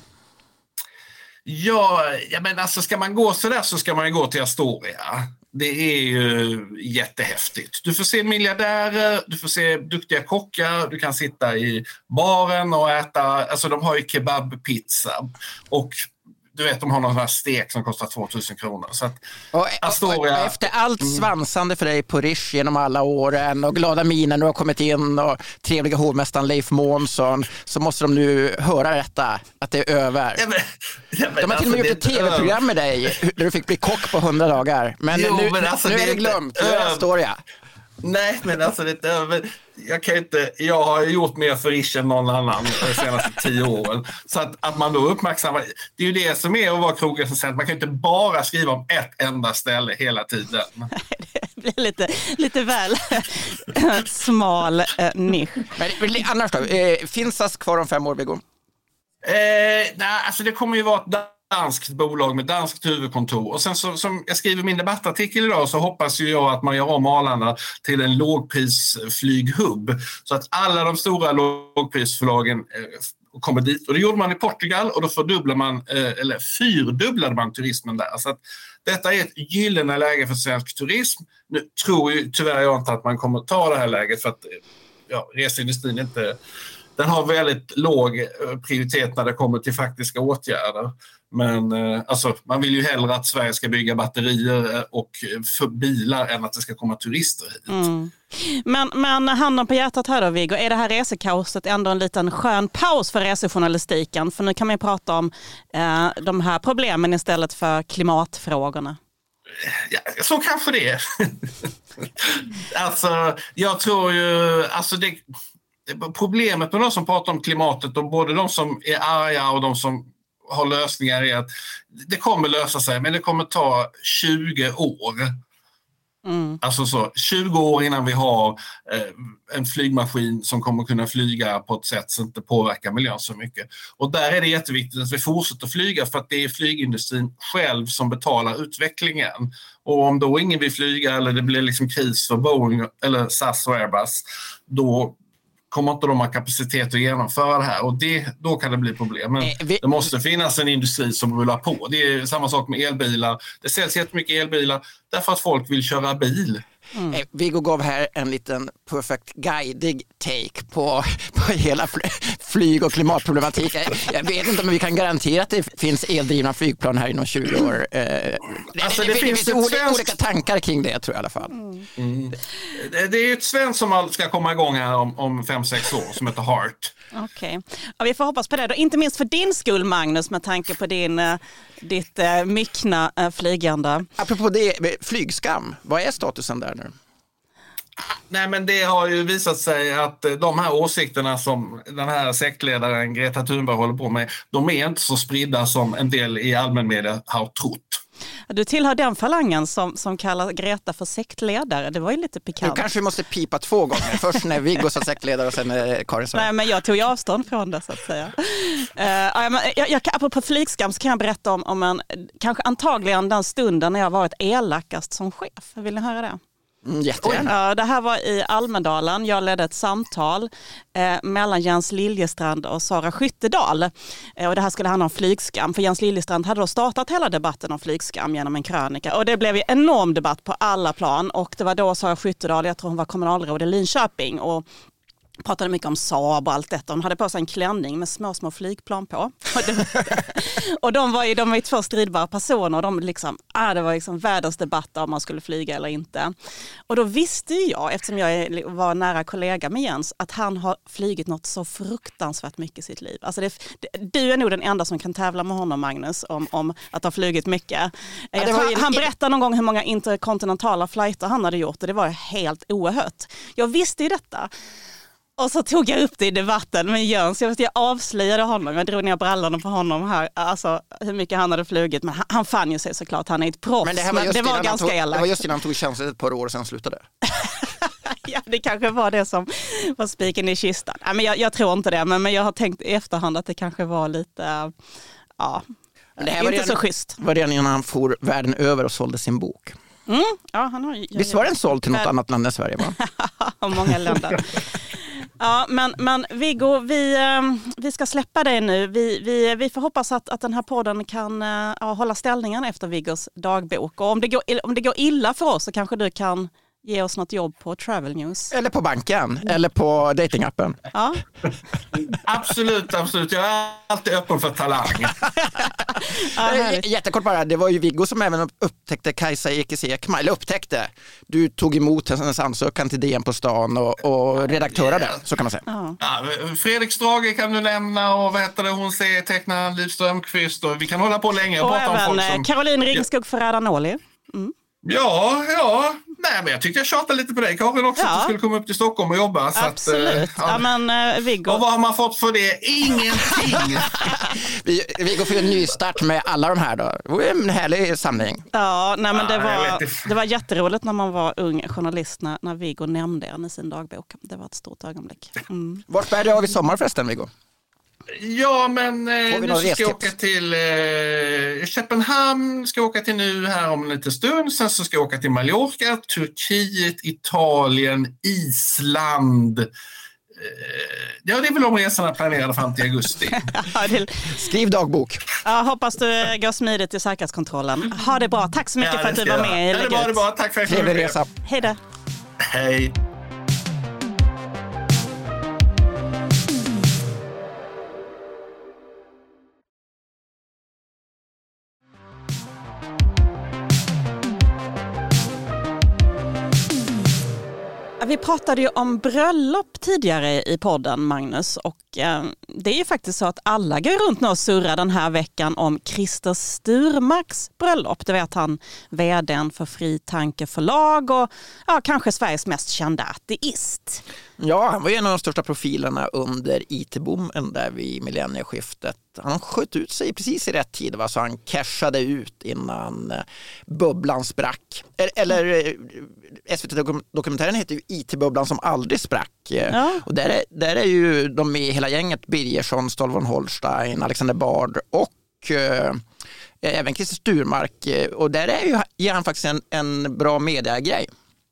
Ja, ja, men alltså ska man gå så där så ska man ju gå till Astoria. Det är ju jättehäftigt. Du får se miljardärer, du får se duktiga kockar, du kan sitta i baren och äta, alltså de har ju kebabpizza och du vet de har någon sån här stek som kostar tvåtusen kronor. Så att och, Astoria... och efter allt svansande för dig på Rish genom alla åren och glada miner nu har kommit in och trevliga hovmästaren Leif Månsson så måste de nu höra detta, att det är över. Ja, men, ja, men de har till och med gjort ett tv-program med dig där du fick bli kock på hundra dagar. Men jo, nu, men alltså, nu är det glömt. Nu är det Astoria. Nej, men alltså det är över. Jag kan inte, jag har gjort mer för Rish än någon annan de senaste tio åren. Så att, att man då uppmärksammar, det är ju det som är att vara krogrecensent. Man kan inte bara skriva om ett enda ställe hela tiden. Det blir lite, lite väl smal eh, nisch. Men annars då, eh, finns S A S kvar om fem år, Viggo? Eh, nej, alltså det kommer ju vara ett danskt bolag med danskt huvudkontor. Och sen så, som jag skriver min debattartikel idag så hoppas ju jag att man gör om Arlanda till en lågprisflyghubb. Så att alla de stora lågprisförlagen eh, kommer dit. Och det gjorde man i Portugal och då fördubblar man, eh, eller fyrdubblade man turismen där. Så att detta är ett gyllene läge för svensk turism. Nu tror ju tyvärr jag inte att man kommer ta det här läget för att ja, reseindustrin inte... Den har väldigt låg prioritet när det kommer till faktiska åtgärder. Men eh, alltså, man vill ju hellre att Sverige ska bygga batterier och för bilar än att det ska komma turister hit. Mm. Men, men handen på hjärtat här då, Viggo, är det här resekaoset ändå en liten skön paus för resejournalistiken? För nu kan man ju prata om eh, de här problemen istället för klimatfrågorna. Ja, så kanske det är. Alltså, jag tror ju... Alltså det, problemet med de som pratar om klimatet, och både de som är arga och de som har lösningar, är att det kommer lösa sig, men det kommer ta tjugo år. Mm. Alltså så tjugo år innan vi har eh, en flygmaskin som kommer kunna flyga på ett sätt som inte påverkar miljön så mycket. Och där är det jätteviktigt att vi fortsätter flyga för att det är flygindustrin själv som betalar utvecklingen. Och om då ingen vill flyga eller det blir liksom kris för Boeing eller S A S och Airbus, då kommer inte de ha kapacitet att genomföra det här och det, då kan det bli problem. Men Eh, vi- det måste finnas en industri som rullar på. Det är samma sak med elbilar. Det säljs jättemycket elbilar därför att folk vill köra bil. Mm. Eh, Viggo gav här en liten perfect guidig take på, på hela fly- flyg- och klimatproblematiken. Jag vet inte om vi kan garantera att det finns eldrivna flygplan här inom tjugo år. Eh, Alltså, det, det det, finns finns ett olika, svenskt- olika tankar kring det tror jag i alla fall. Mm. Det det är ju ett svenskt som ska komma igång här om, om fem sex år som heter Heart. Okej, ja, vi får hoppas på det då. Inte minst för din skull, Magnus, med tanke på din, eh, ditt eh, myckna eh, flygande. Apropå det, flygskam, vad är statusen där nu? Nej, men det har ju visat sig att eh, de här åsikterna som den här sektledaren Greta Thunberg håller på med, de är inte så spridda som en del i allmänmedia har trott. Du tillhör den falangen som, som kallar Greta för sektledare. Det var ju lite Nu pikant. kanske vi måste pipa två gånger. Först när Viggo sa sektledare och sen när Karin sa. Nej, men jag tog ju avstånd från det så att säga. uh, ja, men jag, jag, apropå flygskam så kan jag berätta om, om en, kanske antagligen den stunden när jag varit elakast som chef. Vill ni höra det? Mm, jättegärna. Ja, det här var i Almedalen. Jag ledde ett samtal eh, mellan Jens Liljestrand och Sara Skyttedal. Eh, och det här skulle handla om flygskam. För Jens Liljestrand hade då startat hela debatten om flygskam genom en krönika. Och det blev ju enorm debatt på alla plan. Och det var då Sara Skyttedal, jag tror hon var kommunalråd i Linköping, och pratade mycket om Saab och allt detta. De hade på sig en klänning med små, små flygplan på. Och, de, och de var ju de var ju två stridbara personer. Och de liksom, ah, det var liksom världens debatt om man skulle flyga eller inte. Och då visste jag, eftersom jag var nära kollega med Jens, att han har flygit något så fruktansvärt mycket i sitt liv. Alltså det, du är nog den enda som kan tävla med honom, Magnus, om, om att ha flugit mycket. Jag det var tror, ju- han berättade någon gång hur många interkontinentala flighter han hade gjort. Och det var helt oerhört. Jag visste ju detta. Och så tog jag upp det i debatten med Jöns. Jag, jag avslöjade honom. Jag drog ner brallorna på honom här. Alltså hur mycket han hade flugit. Men han, han fann ju sig såklart. Han är ett proffs. Men det, här var Men just det var innan han ganska tog, det elakt. var just innan han tog chansen ett par år och sen slutade. Ja, det kanske var det som var spiken i kistan. Ja, men jag, jag tror inte det. Men, men jag har tänkt i efterhand att det kanske var lite... äh, Ja, Men det här inte var redan, så schysst. var redan innan han for världen över och sålde sin bok. Mm, ja, han har, Visst var den såld till något Värld- annat land än Sverige? Va? och många länder. Ja, men, men Viggo, vi, eh, vi ska släppa dig nu. Vi, vi, vi får hoppas att, att den här podden kan eh, ja, hålla ställningen efter Viggos dagbok. Och om det, går, om det går illa för oss så kanske du kan ge oss något jobb på Travel News. Eller på banken, eller på datingappen. Ja. Absolut, absolut. Jag är alltid öppen för talang. Ja, Eh, härligt. Jättekort bara, det var ju Viggo som även upptäckte Kajsa Ekis Ekman, eller upptäckte. Du tog emot hennes ansökan till D N på stan och, och redaktörade, så kan man säga. Ja. Ja, Fredrik Strage kan du nämna och vad heter det, hon ser tecknaren Liv Strömquist och vi kan hålla på länge och, Och prata om även folk eh, som... Caroline Ringskog Ferrara-Noli. Mm. Ja, ja. Nej, men jag tyckte jag tjatade lite på dig, Karin, också, Ja. att du skulle komma upp till Stockholm och jobba. Så Absolut. Att, eh, ja. men eh, Viggo. Och vad har man fått för det? Ingenting! Vi, Viggo får en ny start med alla de här då. Det var en härlig samling. Ja, nej, men det, Ja, jag var, vet inte. det var jätteroligt när man var ung journalist när, när Viggo nämnde er i sin dagbok. Det var ett stort ögonblick. Mm. Vart bär det av i sommar förresten, Viggo? Ja, men eh, vi nu några ska jag restips? åka till eh, Köpenhamn, ska jag åka till nu här om en liten stund. Sen så ska jag åka till Mallorca, Turkiet, Italien, Island. Eh, ja, det är väl de resorna planerade fram till augusti. Ja, det, Skriv dagbok. ja, hoppas du går smidigt i säkerhetskontrollen. Ha det bra. Tack så mycket Ja, för att det du ska var jag. med i Ja, det Lägg var det ut. bara. Tack för att jag Trevlig fick resa. Hej då. Hej. Ja, vi pratade ju om bröllop tidigare i podden, Magnus, och eh, det är ju faktiskt så att alla går runt nu och surrar den här veckan om Christer Sturmarks bröllop. Det vet han, vdn för Fri Tanke förlag och ja, kanske Sveriges mest kända ateist. Ja, han var ju en av de största profilerna under I T-boomen där vid millennieskiftet. han sköt ut sig precis i rätt tid, va? Så han cashade ut innan bubblan sprack. Eller S V T-dokumentären heter ju I T-bubblan som aldrig sprack. Ja. Och där är, där är ju de med hela gänget, Birgersson, Stolvan Holstein, Alexander Bard och eh, även Christer Sturmark. Och där är ju, ger han faktiskt en, en bra mediegrej.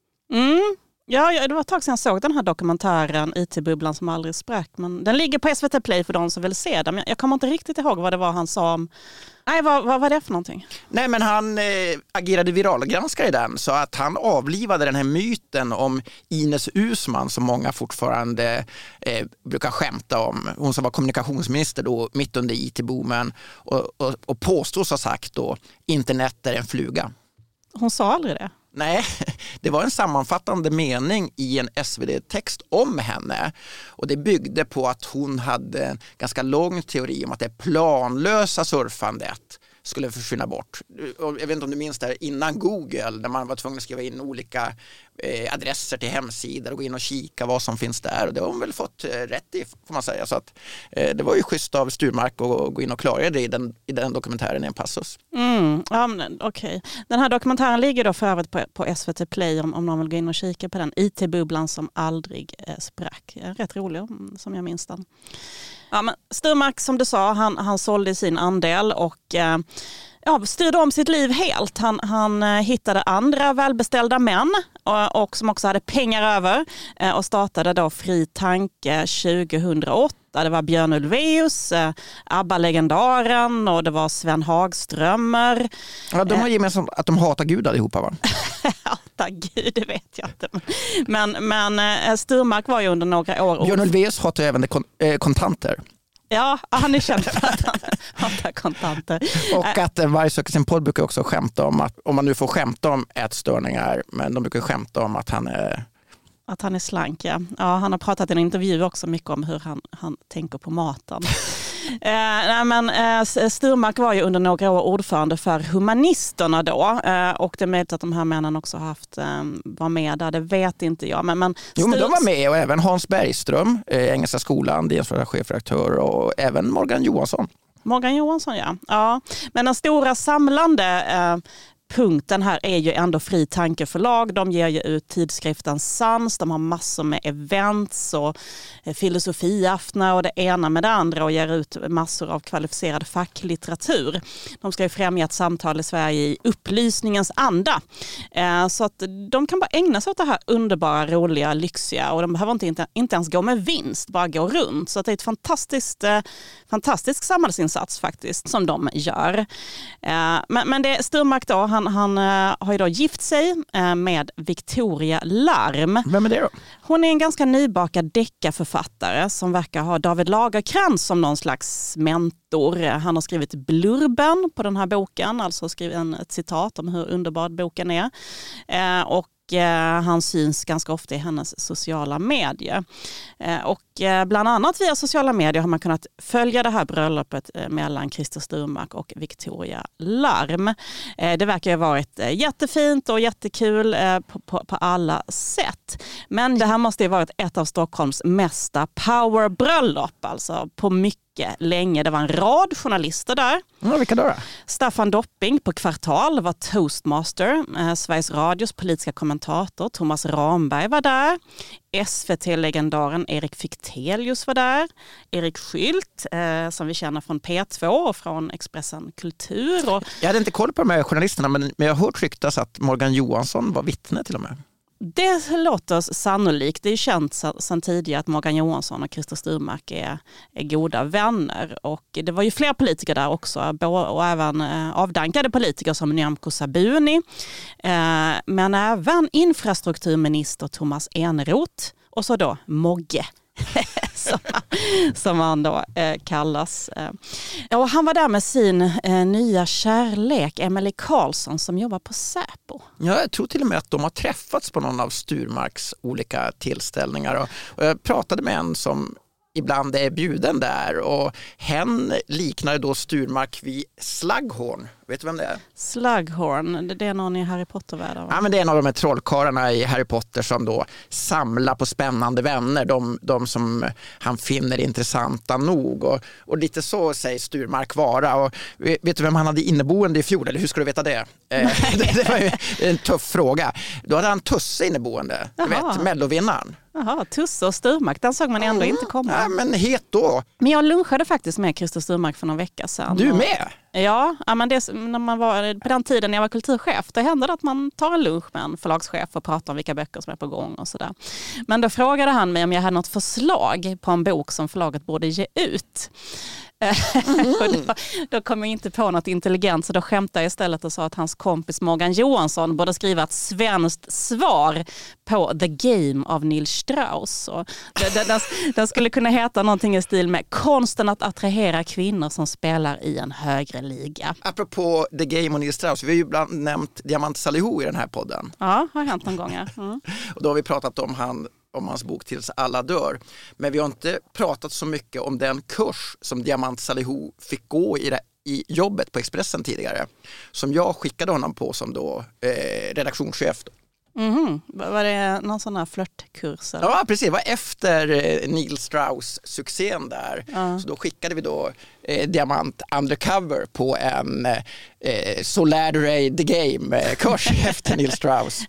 Mm. Ja, det var ett tag sedan jag såg den här dokumentären I T-bubblan som aldrig sprack. Men den ligger på S V T Play för de som vill se den. Jag kommer inte riktigt ihåg vad det var han sa om. Nej, vad, vad var det för någonting? Nej, men han eh, agerade viralgranskare i den, så att han avlivade den här myten om Ines Uusmann som många fortfarande eh, brukar skämta om. Hon som var kommunikationsminister då mitt under I T-boomen och, och, och påstås ha sagt då internet är en fluga. Hon sa aldrig det? Nej, det var en sammanfattande mening i en S V D-text om henne, och det byggde på att hon hade en ganska lång teori om att det planlösa surfandet skulle försvinna bort. Jag vet inte om du minns det, innan Google, där man var tvungen att skriva in olika eh, adresser till hemsidor och gå in och kika vad som finns där. Och det har hon väl fått eh, rätt i, får man säga. Så att, eh, det var ju schysst av Sturmark att gå in och klargöra det i den, i den dokumentären i en passus. Mm, ja, okej. Okay. Den här dokumentären ligger då för övrigt på, på S V T Play om, om någon vill gå in och kika på den. I T-bubblan som aldrig eh, sprack. Rätt rolig som jag minns den. Ja, men Sturmark, som du sa, han, han sålde sin andel och eh, ja, styrde om sitt liv helt. Han, han eh, hittade andra välbeställda män och, och som också hade pengar över eh, och startade då Fri Tanke tjugohundraåtta. Det var Björn Ulvaeus, eh, ABBA-legendaren och det var Sven Hagströmer. Ja, de har gemensamt att de hatar Gud allihopa, va? Hatar Gud, det vet jag inte. Men, men eh, Sturmark var ju under några år... Björn Ulvaeus hatar även kon- eh, kontanter. Ja, han är känd för att han hatar kontanter. Och att eh, Varg söker sin podd brukar också skämta om att, om man nu får skämta om ätstörningar, men de brukar skämta om att han är... Att han är slank, ja. Ja, han har pratat i en intervju också mycket om hur han, han tänker på maten. eh, nej, men, eh, Sturmark var ju under några år ordförande för Humanisterna då. Eh, och det är möjligt att de här männen också har haft, eh, var med där, det vet inte jag. Men, men jo, men de var med, och även Hans Bergström, eh, Engelska skolan, dels för chefredaktör, och även Morgan Johansson. Morgan Johansson, ja. ja. Men den stora samlande... Eh, punkten här är ju ändå Fri Tanke förlag. De ger ju ut tidskriften Sans. De har massor med events och filosofiaftnar och det ena med det andra och ger ut massor av kvalificerad facklitteratur. De ska ju främja ett samtal i Sverige i upplysningens anda. Så att de kan bara ägna sig åt det här underbara, roliga, lyxiga, och de behöver inte, inte ens gå med vinst, bara gå runt. Så att det är ett fantastiskt, fantastisk samhällsinsats faktiskt som de gör. Men, men det Sturmark då, Han, han uh, har ju då gift sig uh, med Victoria Larm. Vem är det då? Hon är en ganska nybakad deckarförfattare som verkar ha David Lagercrantz som någon slags mentor. Han har skrivit blurben på den här boken, alltså skrivit en, ett citat om hur underbar boken är. Uh, och han syns ganska ofta i hennes sociala medier. Och bland annat via sociala medier har man kunnat följa det här bröllopet mellan Christer Sturmark och Victoria Larm. Det verkar ha varit jättefint och jättekul på, på, på alla sätt. Men det här måste ju varit ett av Stockholms mesta powerbröllop, alltså på mycket länge. Det var en rad journalister där. Ja, vilka då? Staffan Dopping på Kvartal var toastmaster. Eh, Sveriges Radios politiska kommentator Thomas Ramberg var där. S V T-legendaren Erik Fichtelius var där. Erik Skylt, eh, som vi känner från P två och från Expressen Kultur. Och... Jag hade inte koll på de här journalisterna, men, men jag har hört ryktas att Morgan Johansson var vittne till och med. Det låter sannolikt. Det är känt sedan tidigare att Morgan Johansson och Christer Sturmark är, är goda vänner. Och det var ju fler politiker där också, och även avdankade politiker som Nyamko Sabuni. Men även infrastrukturminister Thomas Eneroth och så då Mogge. som, som han då eh, kallas. Eh, och han var där med sin eh, nya kärlek, Emily Karlsson, som jobbar på Säpo. Ja, jag tror till och med att de har träffats på någon av Sturmarks olika tillställningar. Och, och jag pratade med en som ibland är bjuden där. Och hen liknar då Sturmark vid Slughorn. Vet du vem det är? Slughorn, det är någon i Harry Potter-världen, va? Ja, men det är en av de här trollkarlarna i Harry Potter som då samlar på spännande vänner. De, de som han finner intressanta nog. Och, och lite så säger Sturmark vara. Och vet du vem han hade inneboende i fjol? Eller hur ska du veta det? det, det var ju en tuff fråga. Då hade han Tusse inneboende. Du vet, Mellovinnaren. Jaha, Tusse och Sturmark, den såg man ändå mm. inte komma. Ja, men het då. Men jag lunchade faktiskt med Christer Sturmark för någon vecka sedan. Du med? Ja, ja men det, när man var, på den tiden när jag var kulturchef, då hände det att man tar en lunch med en förlagschef och pratar om vilka böcker som är på gång och sådär. Men då frågade han mig om jag hade något förslag på en bok som förlaget borde ge ut. Mm. då, då kom jag inte på något intelligent, så då skämtade jag istället och sa att hans kompis Morgan Johansson borde skriva ett svenskt svar på The Game av Neil Strauss. Och den, den, den skulle kunna heta någonting i stil med konsten att attrahera kvinnor som spelar i en högre liga. Apropå The Game av Neil Strauss, vi har ju ibland nämnt Diamant Salihu i den här podden. Ja, har hänt någon gång. Mm. Och då har vi pratat om han om hans bok Tills alla dör. Men vi har inte pratat så mycket om den kurs som Diamant Salihu fick gå i, det, i jobbet på Expressen tidigare. Som jag skickade honom på som då eh, redaktionschef. Mm-hmm. Var det någon sån här flörtkurs? Eller? Ja, precis. Det var efter eh, Neil Strauss-succén där. Uh. Så då skickade vi då eh, Diamant undercover på en eh, Så lär du dig the game-kurs efter Neil Strauss.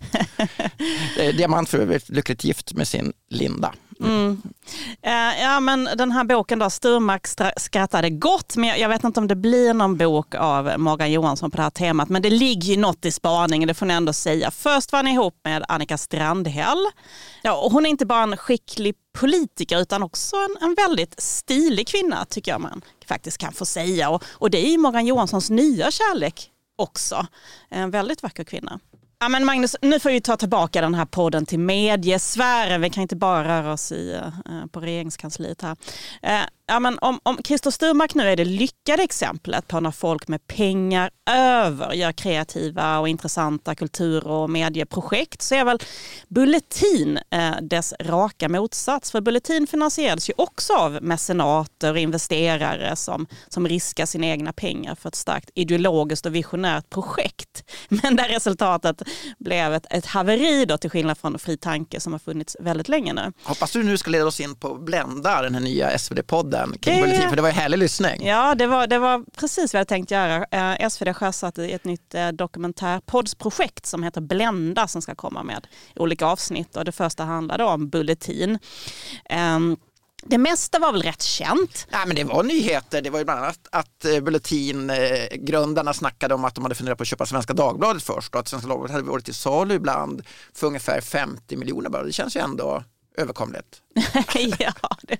eh, Diamant för övrigt lyckligt gift med sin Linda. Mm. Uh, ja, men den här boken då, Sturmark skrattade gott, men jag, jag vet inte om det blir någon bok av Morgan Johansson på det här temat, men det ligger ju något i spaningen, det får ni ändå säga. Först var han ihop med Annika Strandhäll. Ja, och hon är inte bara en skicklig politiker utan också en, en väldigt stilig kvinna, tycker jag man faktiskt kan få säga. Och, och det är ju Morgan Johanssons nya kärlek också. En väldigt vacker kvinna. Ja, men Magnus, nu får vi ta tillbaka den här podden till mediesfären. Vi kan inte bara röra oss i, uh, på regeringskansliet här. Uh, ja, men om, om Christer Sturmark nu är det lyckade exemplet på när folk med pengar över gör kreativa och intressanta kultur- och medieprojekt, så är väl Bulletin uh, dess raka motsats. För Bulletin finansierades ju också av mecenater och investerare som, som riskar sina egna pengar för ett starkt ideologiskt och visionärt projekt. Men där resultatet blev ett, ett haveri då, till skillnad från Fri Tanke som har funnits väldigt länge nu. Hoppas du nu ska leda oss in på Blända, den här nya S V D-podden kring det... Bulletin, för det var en härlig lyssning. Ja, det var, det var precis vad jag tänkte göra. Eh, S V D sjösatte ett nytt eh, dokumentärpoddsprojekt som heter Blända som ska komma med olika avsnitt, och det första handlade om Bulletin. Eh, Det mesta var väl rätt känt. Nej, men det var nyheter. Det var ju bland annat att eh, Bulletin-grundarna eh, snackade om att de hade funderat på att köpa Svenska Dagbladet först, och att Svenska Dagbladet hade varit i salu ibland för ungefär femtio miljoner bara. Det känns ju ändå överkomligt. ja, det,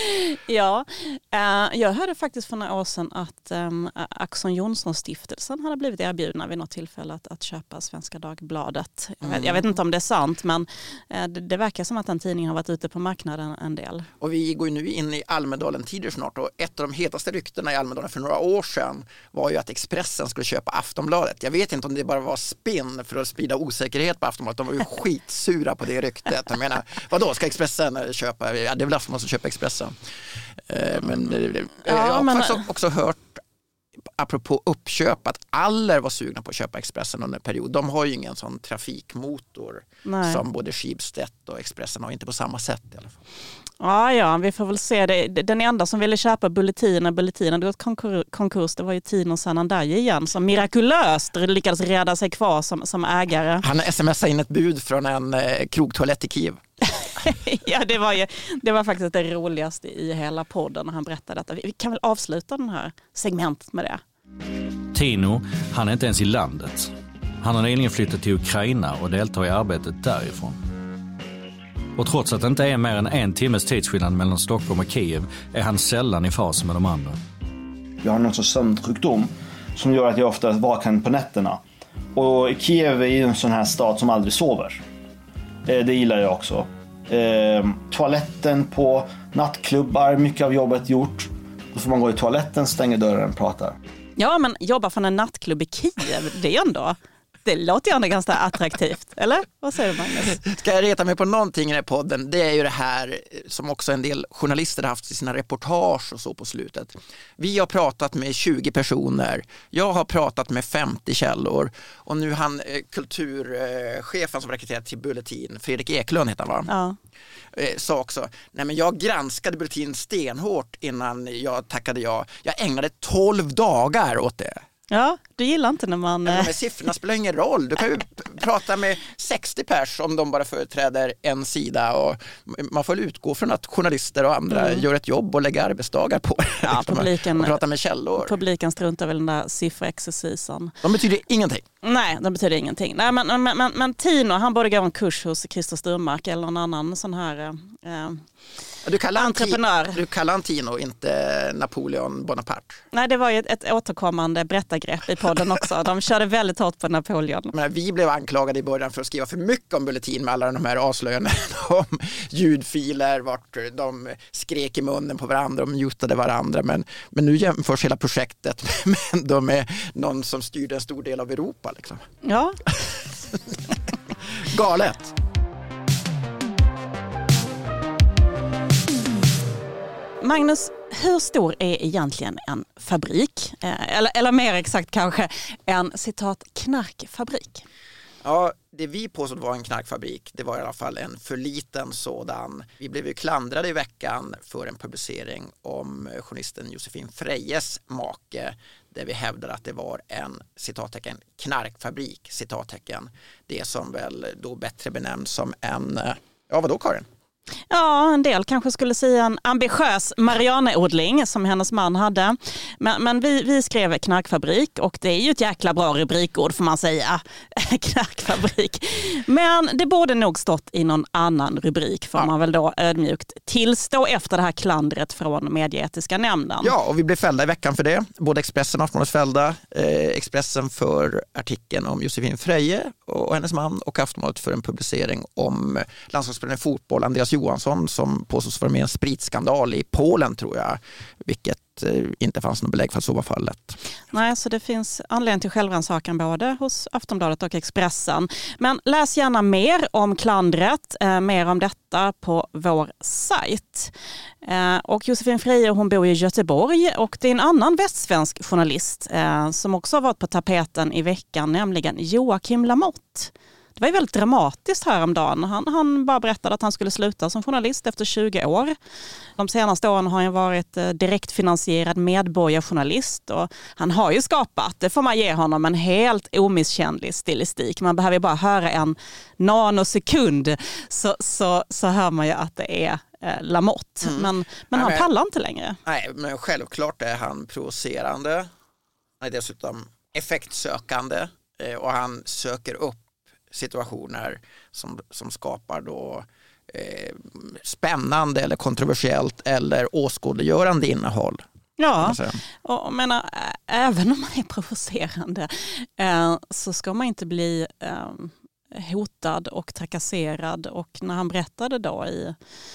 ja. Uh, jag hörde faktiskt för några år sedan att um, Axon Jonsson-stiftelsen hade blivit erbjudna vid något tillfälle att, att köpa Svenska Dagbladet. Jag vet, mm. jag vet inte om det är sant, men uh, det, det verkar som att den tidningen har varit ute på marknaden en del. Och vi går ju nu in i Almedalen-tider snart, och ett av de hetaste ryktena i Almedalen för några år sedan var ju att Expressen skulle köpa Aftonbladet. Jag vet inte om det bara var spinn för att sprida osäkerhet på Aftonbladet. De var ju skitsura på det ryktet. Jag menar, vadå, ska Expressen köpa? Ja, det är väl att man ska köpa Expressen. Eh, men eh, ja, jag har men... faktiskt också hört, apropå uppköp, att Aller var sugna på att köpa Expressen under en period. De har ju ingen sån trafikmotor Nej. som både Schibsted och Expressen har, inte på samma sätt i alla fall. Ja, ja, vi får väl se det. Den enda som ville köpa Bulletin när Bulletin hade gått konkurs, det var ju Tino Sanandaji igen, som mirakulöst lyckades reda sig kvar som, som ägare. Han smsade in ett bud från en eh, krogtoalett i Kiev. ja, det var ju det var faktiskt det roligaste i hela podden när han berättade detta. Vi kan väl avsluta den här segmentet med det. Tino, han är inte ens i landet. Han har nyligen flyttat till Ukraina och deltar i arbetet därifrån. Och trots att det inte är mer än en timmes tidsskillnad mellan Stockholm och Kiev är han sällan i fas med de andra. Jag har någon sorts sömnsjukdom som gör att jag ofta är vaken på nätterna. Och Kiev är ju en sån här stad som aldrig sover. Det gillar jag också. Eh, toaletten på nattklubbar, mycket av jobbet gjort. Då får man gå i toaletten, stänga dörren och prata. Ja, men jobba från en nattklubb i Kiev, det är ändå Det låter ju ändå ganska attraktivt, eller? Vad säger du, Magnus? Ska jag reta mig på någonting i den här podden, det är ju det här som också en del journalister har haft i sina reportage och så på slutet. Vi har pratat med tjugo personer, jag har pratat med femtio källor och nu han eh, kulturchefen som rekryterat till Bulletin, Fredrik Eklund heter han, va? Ja. Eh, sa också, nej men jag granskade Bulletin stenhårt innan jag tackade ja. Jag ägnade tolv dagar åt det. Ja, du gillar inte när man... Men de här siffrorna spelar ingen roll. Du kan ju p- prata med sextio pers om de bara företräder en sida. Och man får utgå från att journalister och andra mm. gör ett jobb och lägger arbetsdagar på det. Ja, publiken, och prata med källor. Publiken struntar väl den där sifferexercisen. De betyder ingenting. Nej, de betyder ingenting. Nej, men, men, men, men Tino, han borde gå en kurs hos Christer Sturmark eller någon annan sån här... Eh, Du kallar, entreprenör. Ti- du kallar Tino, inte Napoleon Bonaparte. Nej, det var ju ett, ett återkommande berättargrepp i podden också. De körde väldigt hårt på Napoleon. Men vi blev anklagade i början för att skriva för mycket om Bulletin med alla de här avslöjandena om ljudfiler, vart de skrek i munnen på varandra och mutade varandra. Men, men nu jämförs hela projektet med, de med någon som styrde en stor del av Europa. Liksom. Ja. Galet. Magnus, hur stor är egentligen en fabrik? Eller, eller mer exakt kanske en citat knarkfabrik? Ja, det vi påstod var en knarkfabrik, det var i alla fall en för liten sådan. Vi blev ju klandrade i veckan för en publicering om journalisten Josefin Frejes make, där vi hävdar att det var en citattecken knarkfabrik, citattecken. Det som väl då bättre benämns som en, ja vadå Karin? Ja, en del kanske skulle säga en ambitiös marijuanaodling som hennes man hade. Men, men vi, vi skrev knarkfabrik och det är ju ett jäkla bra rubrikord får man säga. Knarkfabrik. Men det borde nog stått i någon annan rubrik får ja. man väl då ödmjukt tillstå efter det här klandret från Medieetiska nämnden. Ja, och vi blev fällda i veckan för det. Både Expressen och Aftonbladet fällda. Eh, Expressen för artikeln om Josefin Freje och hennes man och Aftonbladet för en publicering om landslagsspelaren i fotboll Andreas Johansson som påstås vara med i en spritskandal i Polen tror jag, vilket eh, inte fanns något belägg för att så var fallet. Nej, så det finns anledning till självrannsakan både hos Aftonbladet och Expressen. Men läs gärna mer om klandret, eh, mer om detta på vår sajt. Eh, och Josefin Freje, hon bor i Göteborg och det är en annan västsvensk journalist eh, som också har varit på tapeten i veckan, nämligen Joakim Lamotte. Det var ju väldigt dramatiskt häromdagen. Han, han bara berättade att han skulle sluta som journalist efter tjugo år. De senaste åren har han varit direktfinansierad medborgarjournalist och han har ju skapat, det får man ge honom, en helt omisskännlig stilistik. Man behöver bara höra en nanosekund så, så, så hör man ju att det är eh, Lamotte. Mm. Men, men nej, han men, pallar inte längre. Nej, men självklart är han provocerande. Han är dessutom effektsökande eh, och han söker upp situationer som, som skapar då eh, spännande eller kontroversiellt eller åskådliggörande innehåll. Ja, och menar, även om man är provocerande eh, så ska man inte bli eh, hotad och trakasserad. Och när han berättade då i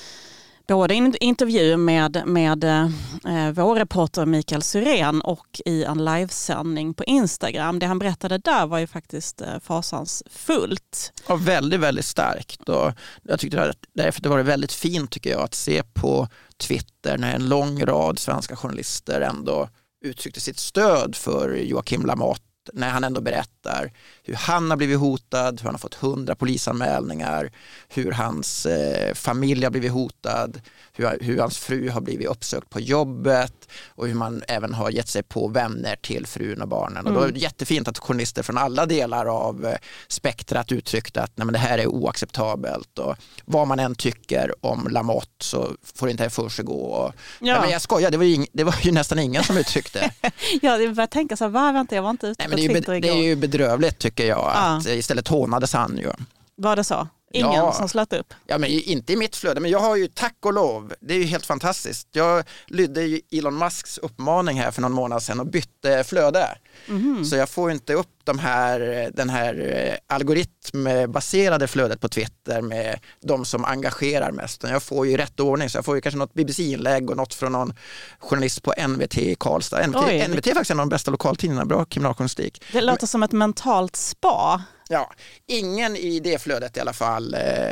både i en intervju med, med eh, vår reporter Mikael Syrén och i en livesändning på Instagram. Det han berättade där var ju faktiskt eh, fasansfullt. Ja, väldigt, väldigt starkt. Och jag tyckte därför det var väldigt fint tycker jag att se på Twitter när en lång rad svenska journalister ändå uttryckte sitt stöd för Joakim Lamotte när han ändå berättar hur han har blivit hotad, hur han har fått hundra polisanmälningar, hur hans eh, familj har blivit hotad, hur, hur hans fru har blivit uppsökt på jobbet och hur man även har gett sig på vänner till frun och barnen. Mm. Och då är det jättefint att journalister från alla delar av eh, spektrat uttryckte att nej, men det här är oacceptabelt och vad man än tycker om Lamotte så får det inte här för sig gå. Och, ja. nej, men jag skojar, det var, ju ing, det var ju nästan ingen som uttryckte. Ja, det var tänka så här, var vänta, jag var inte ute. Nej, men det, är ju, det är ju bedrövligt tycker jag att ja. istället hånades han ju. Var det så? Ingen Ja. som slöt upp? Ja, men inte i mitt flöde, men jag har ju tack och lov, det är ju helt fantastiskt. Jag lydde ju Elon Musks uppmaning här för någon månad sedan och bytte flöde. Mm. Så jag får inte upp de här, den här algoritmbaserade flödet på Twitter med de som engagerar mest. Jag får ju rätt ordning, så jag får ju kanske något B B C-inlägg och något från någon journalist på N V T i Karlstad. N V T, Oj, N V T är faktiskt en av de bästa lokaltidningarna, bra kriminaljournalistik. Det låter men, som ett mentalt spa. Ja, ingen i det flödet i alla fall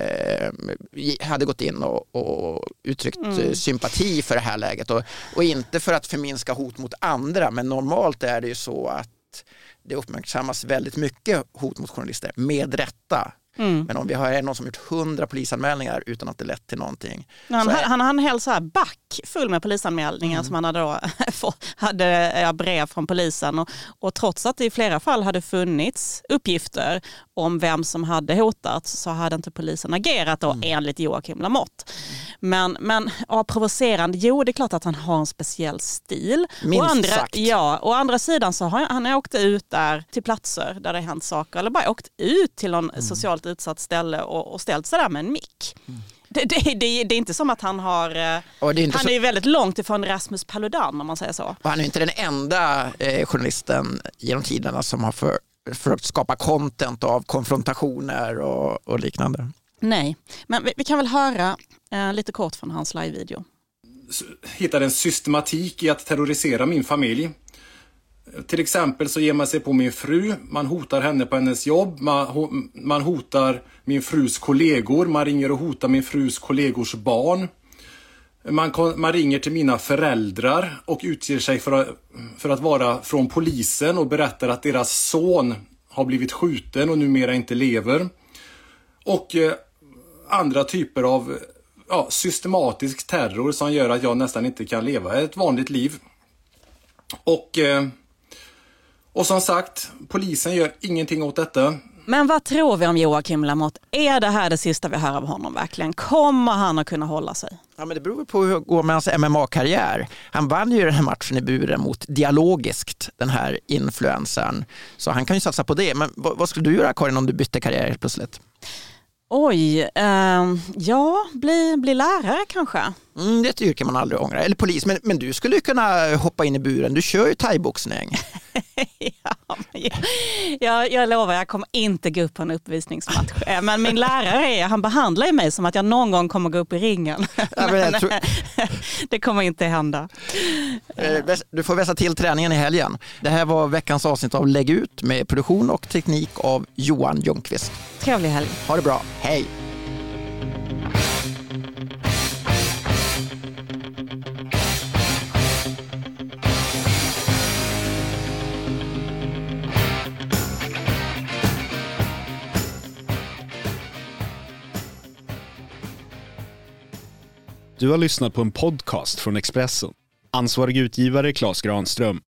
eh, hade gått in och, och uttryckt mm. sympati för det här läget. Och, och inte för att förminska hot mot andra, men normalt är det ju så att det uppmärksammas väldigt mycket hot mot journalister, med rätta. Mm. Men om vi har någon som gjort hundra polisanmälningar utan att det lett till någonting. Han, är... han, han hel så här back full med polisanmälningar mm. som han hade, då, hade ja, brev från polisen. Och, och trots att det i flera fall hade funnits uppgifter om vem som hade hotat, så hade inte polisen agerat då, mm. enligt Joakim Lamotte. Men, men ja, provocerande, jo det är klart att han har en speciell stil. Minst och andra, sagt. Ja, å andra sidan så har han åkt ut där till platser där det har hänt saker, eller bara åkt ut till någon mm. socialt utsatt ställe och, och ställt sig där med en mick. Mm. Det, det, det, det är inte som att han har... Och det är inte han så... är väldigt långt ifrån Rasmus Paludan, om man säger så. Och han är inte den enda eh, journalisten genom tiderna som har för, för att skapa content av konfrontationer och, och liknande. Nej, men vi, vi kan väl höra eh, lite kort från hans live-video. Hittar en systematik i att terrorisera min familj. Till exempel så ger man sig på min fru, man hotar henne på hennes jobb, man, man hotar min frus kollegor, man ringer och hotar min frus kollegors barn. Man, man ringer till mina föräldrar och utger sig för att, för att vara från polisen och berättar att deras son har blivit skjuten och numera inte lever. Och eh, andra typer av ja, systematisk terror som gör att jag nästan inte kan leva ett vanligt liv. Och... Eh, Och som sagt, polisen gör ingenting åt detta. Men vad tror vi om Joakim Lamotte? Är det här det sista vi hör av honom verkligen? Kommer han att kunna hålla sig? Ja, men det beror på hur det går med hans M M A-karriär. Han vann ju den här matchen i buren mot Dialogiskt, den här influensen. Så han kan ju satsa på det. Men vad, vad skulle du göra, Karin, om du bytte karriär helt plötsligt? Oj, eh, ja, bli, bli lärare kanske. Mm, det är ett yrke man aldrig ångrar. Eller polis, men, men du skulle ju kunna hoppa in i buren. Du kör ju thaiboxning. ja, jag, jag, jag lovar, jag kommer inte gå upp på en uppvisningsmatch. Men min lärare, är, han behandlar ju mig som att jag någon gång kommer gå upp i ringen. Ja, men jag tror... det kommer inte hända. Du får vässa till träningen i helgen. Det här var veckans avsnitt av Lägg ut med produktion och teknik av Johan Ljungqvist. Trevlig helg. Ha det bra. Hej! Du har lyssnat på en podcast från Expressen. Ansvarig utgivare Claes Granström.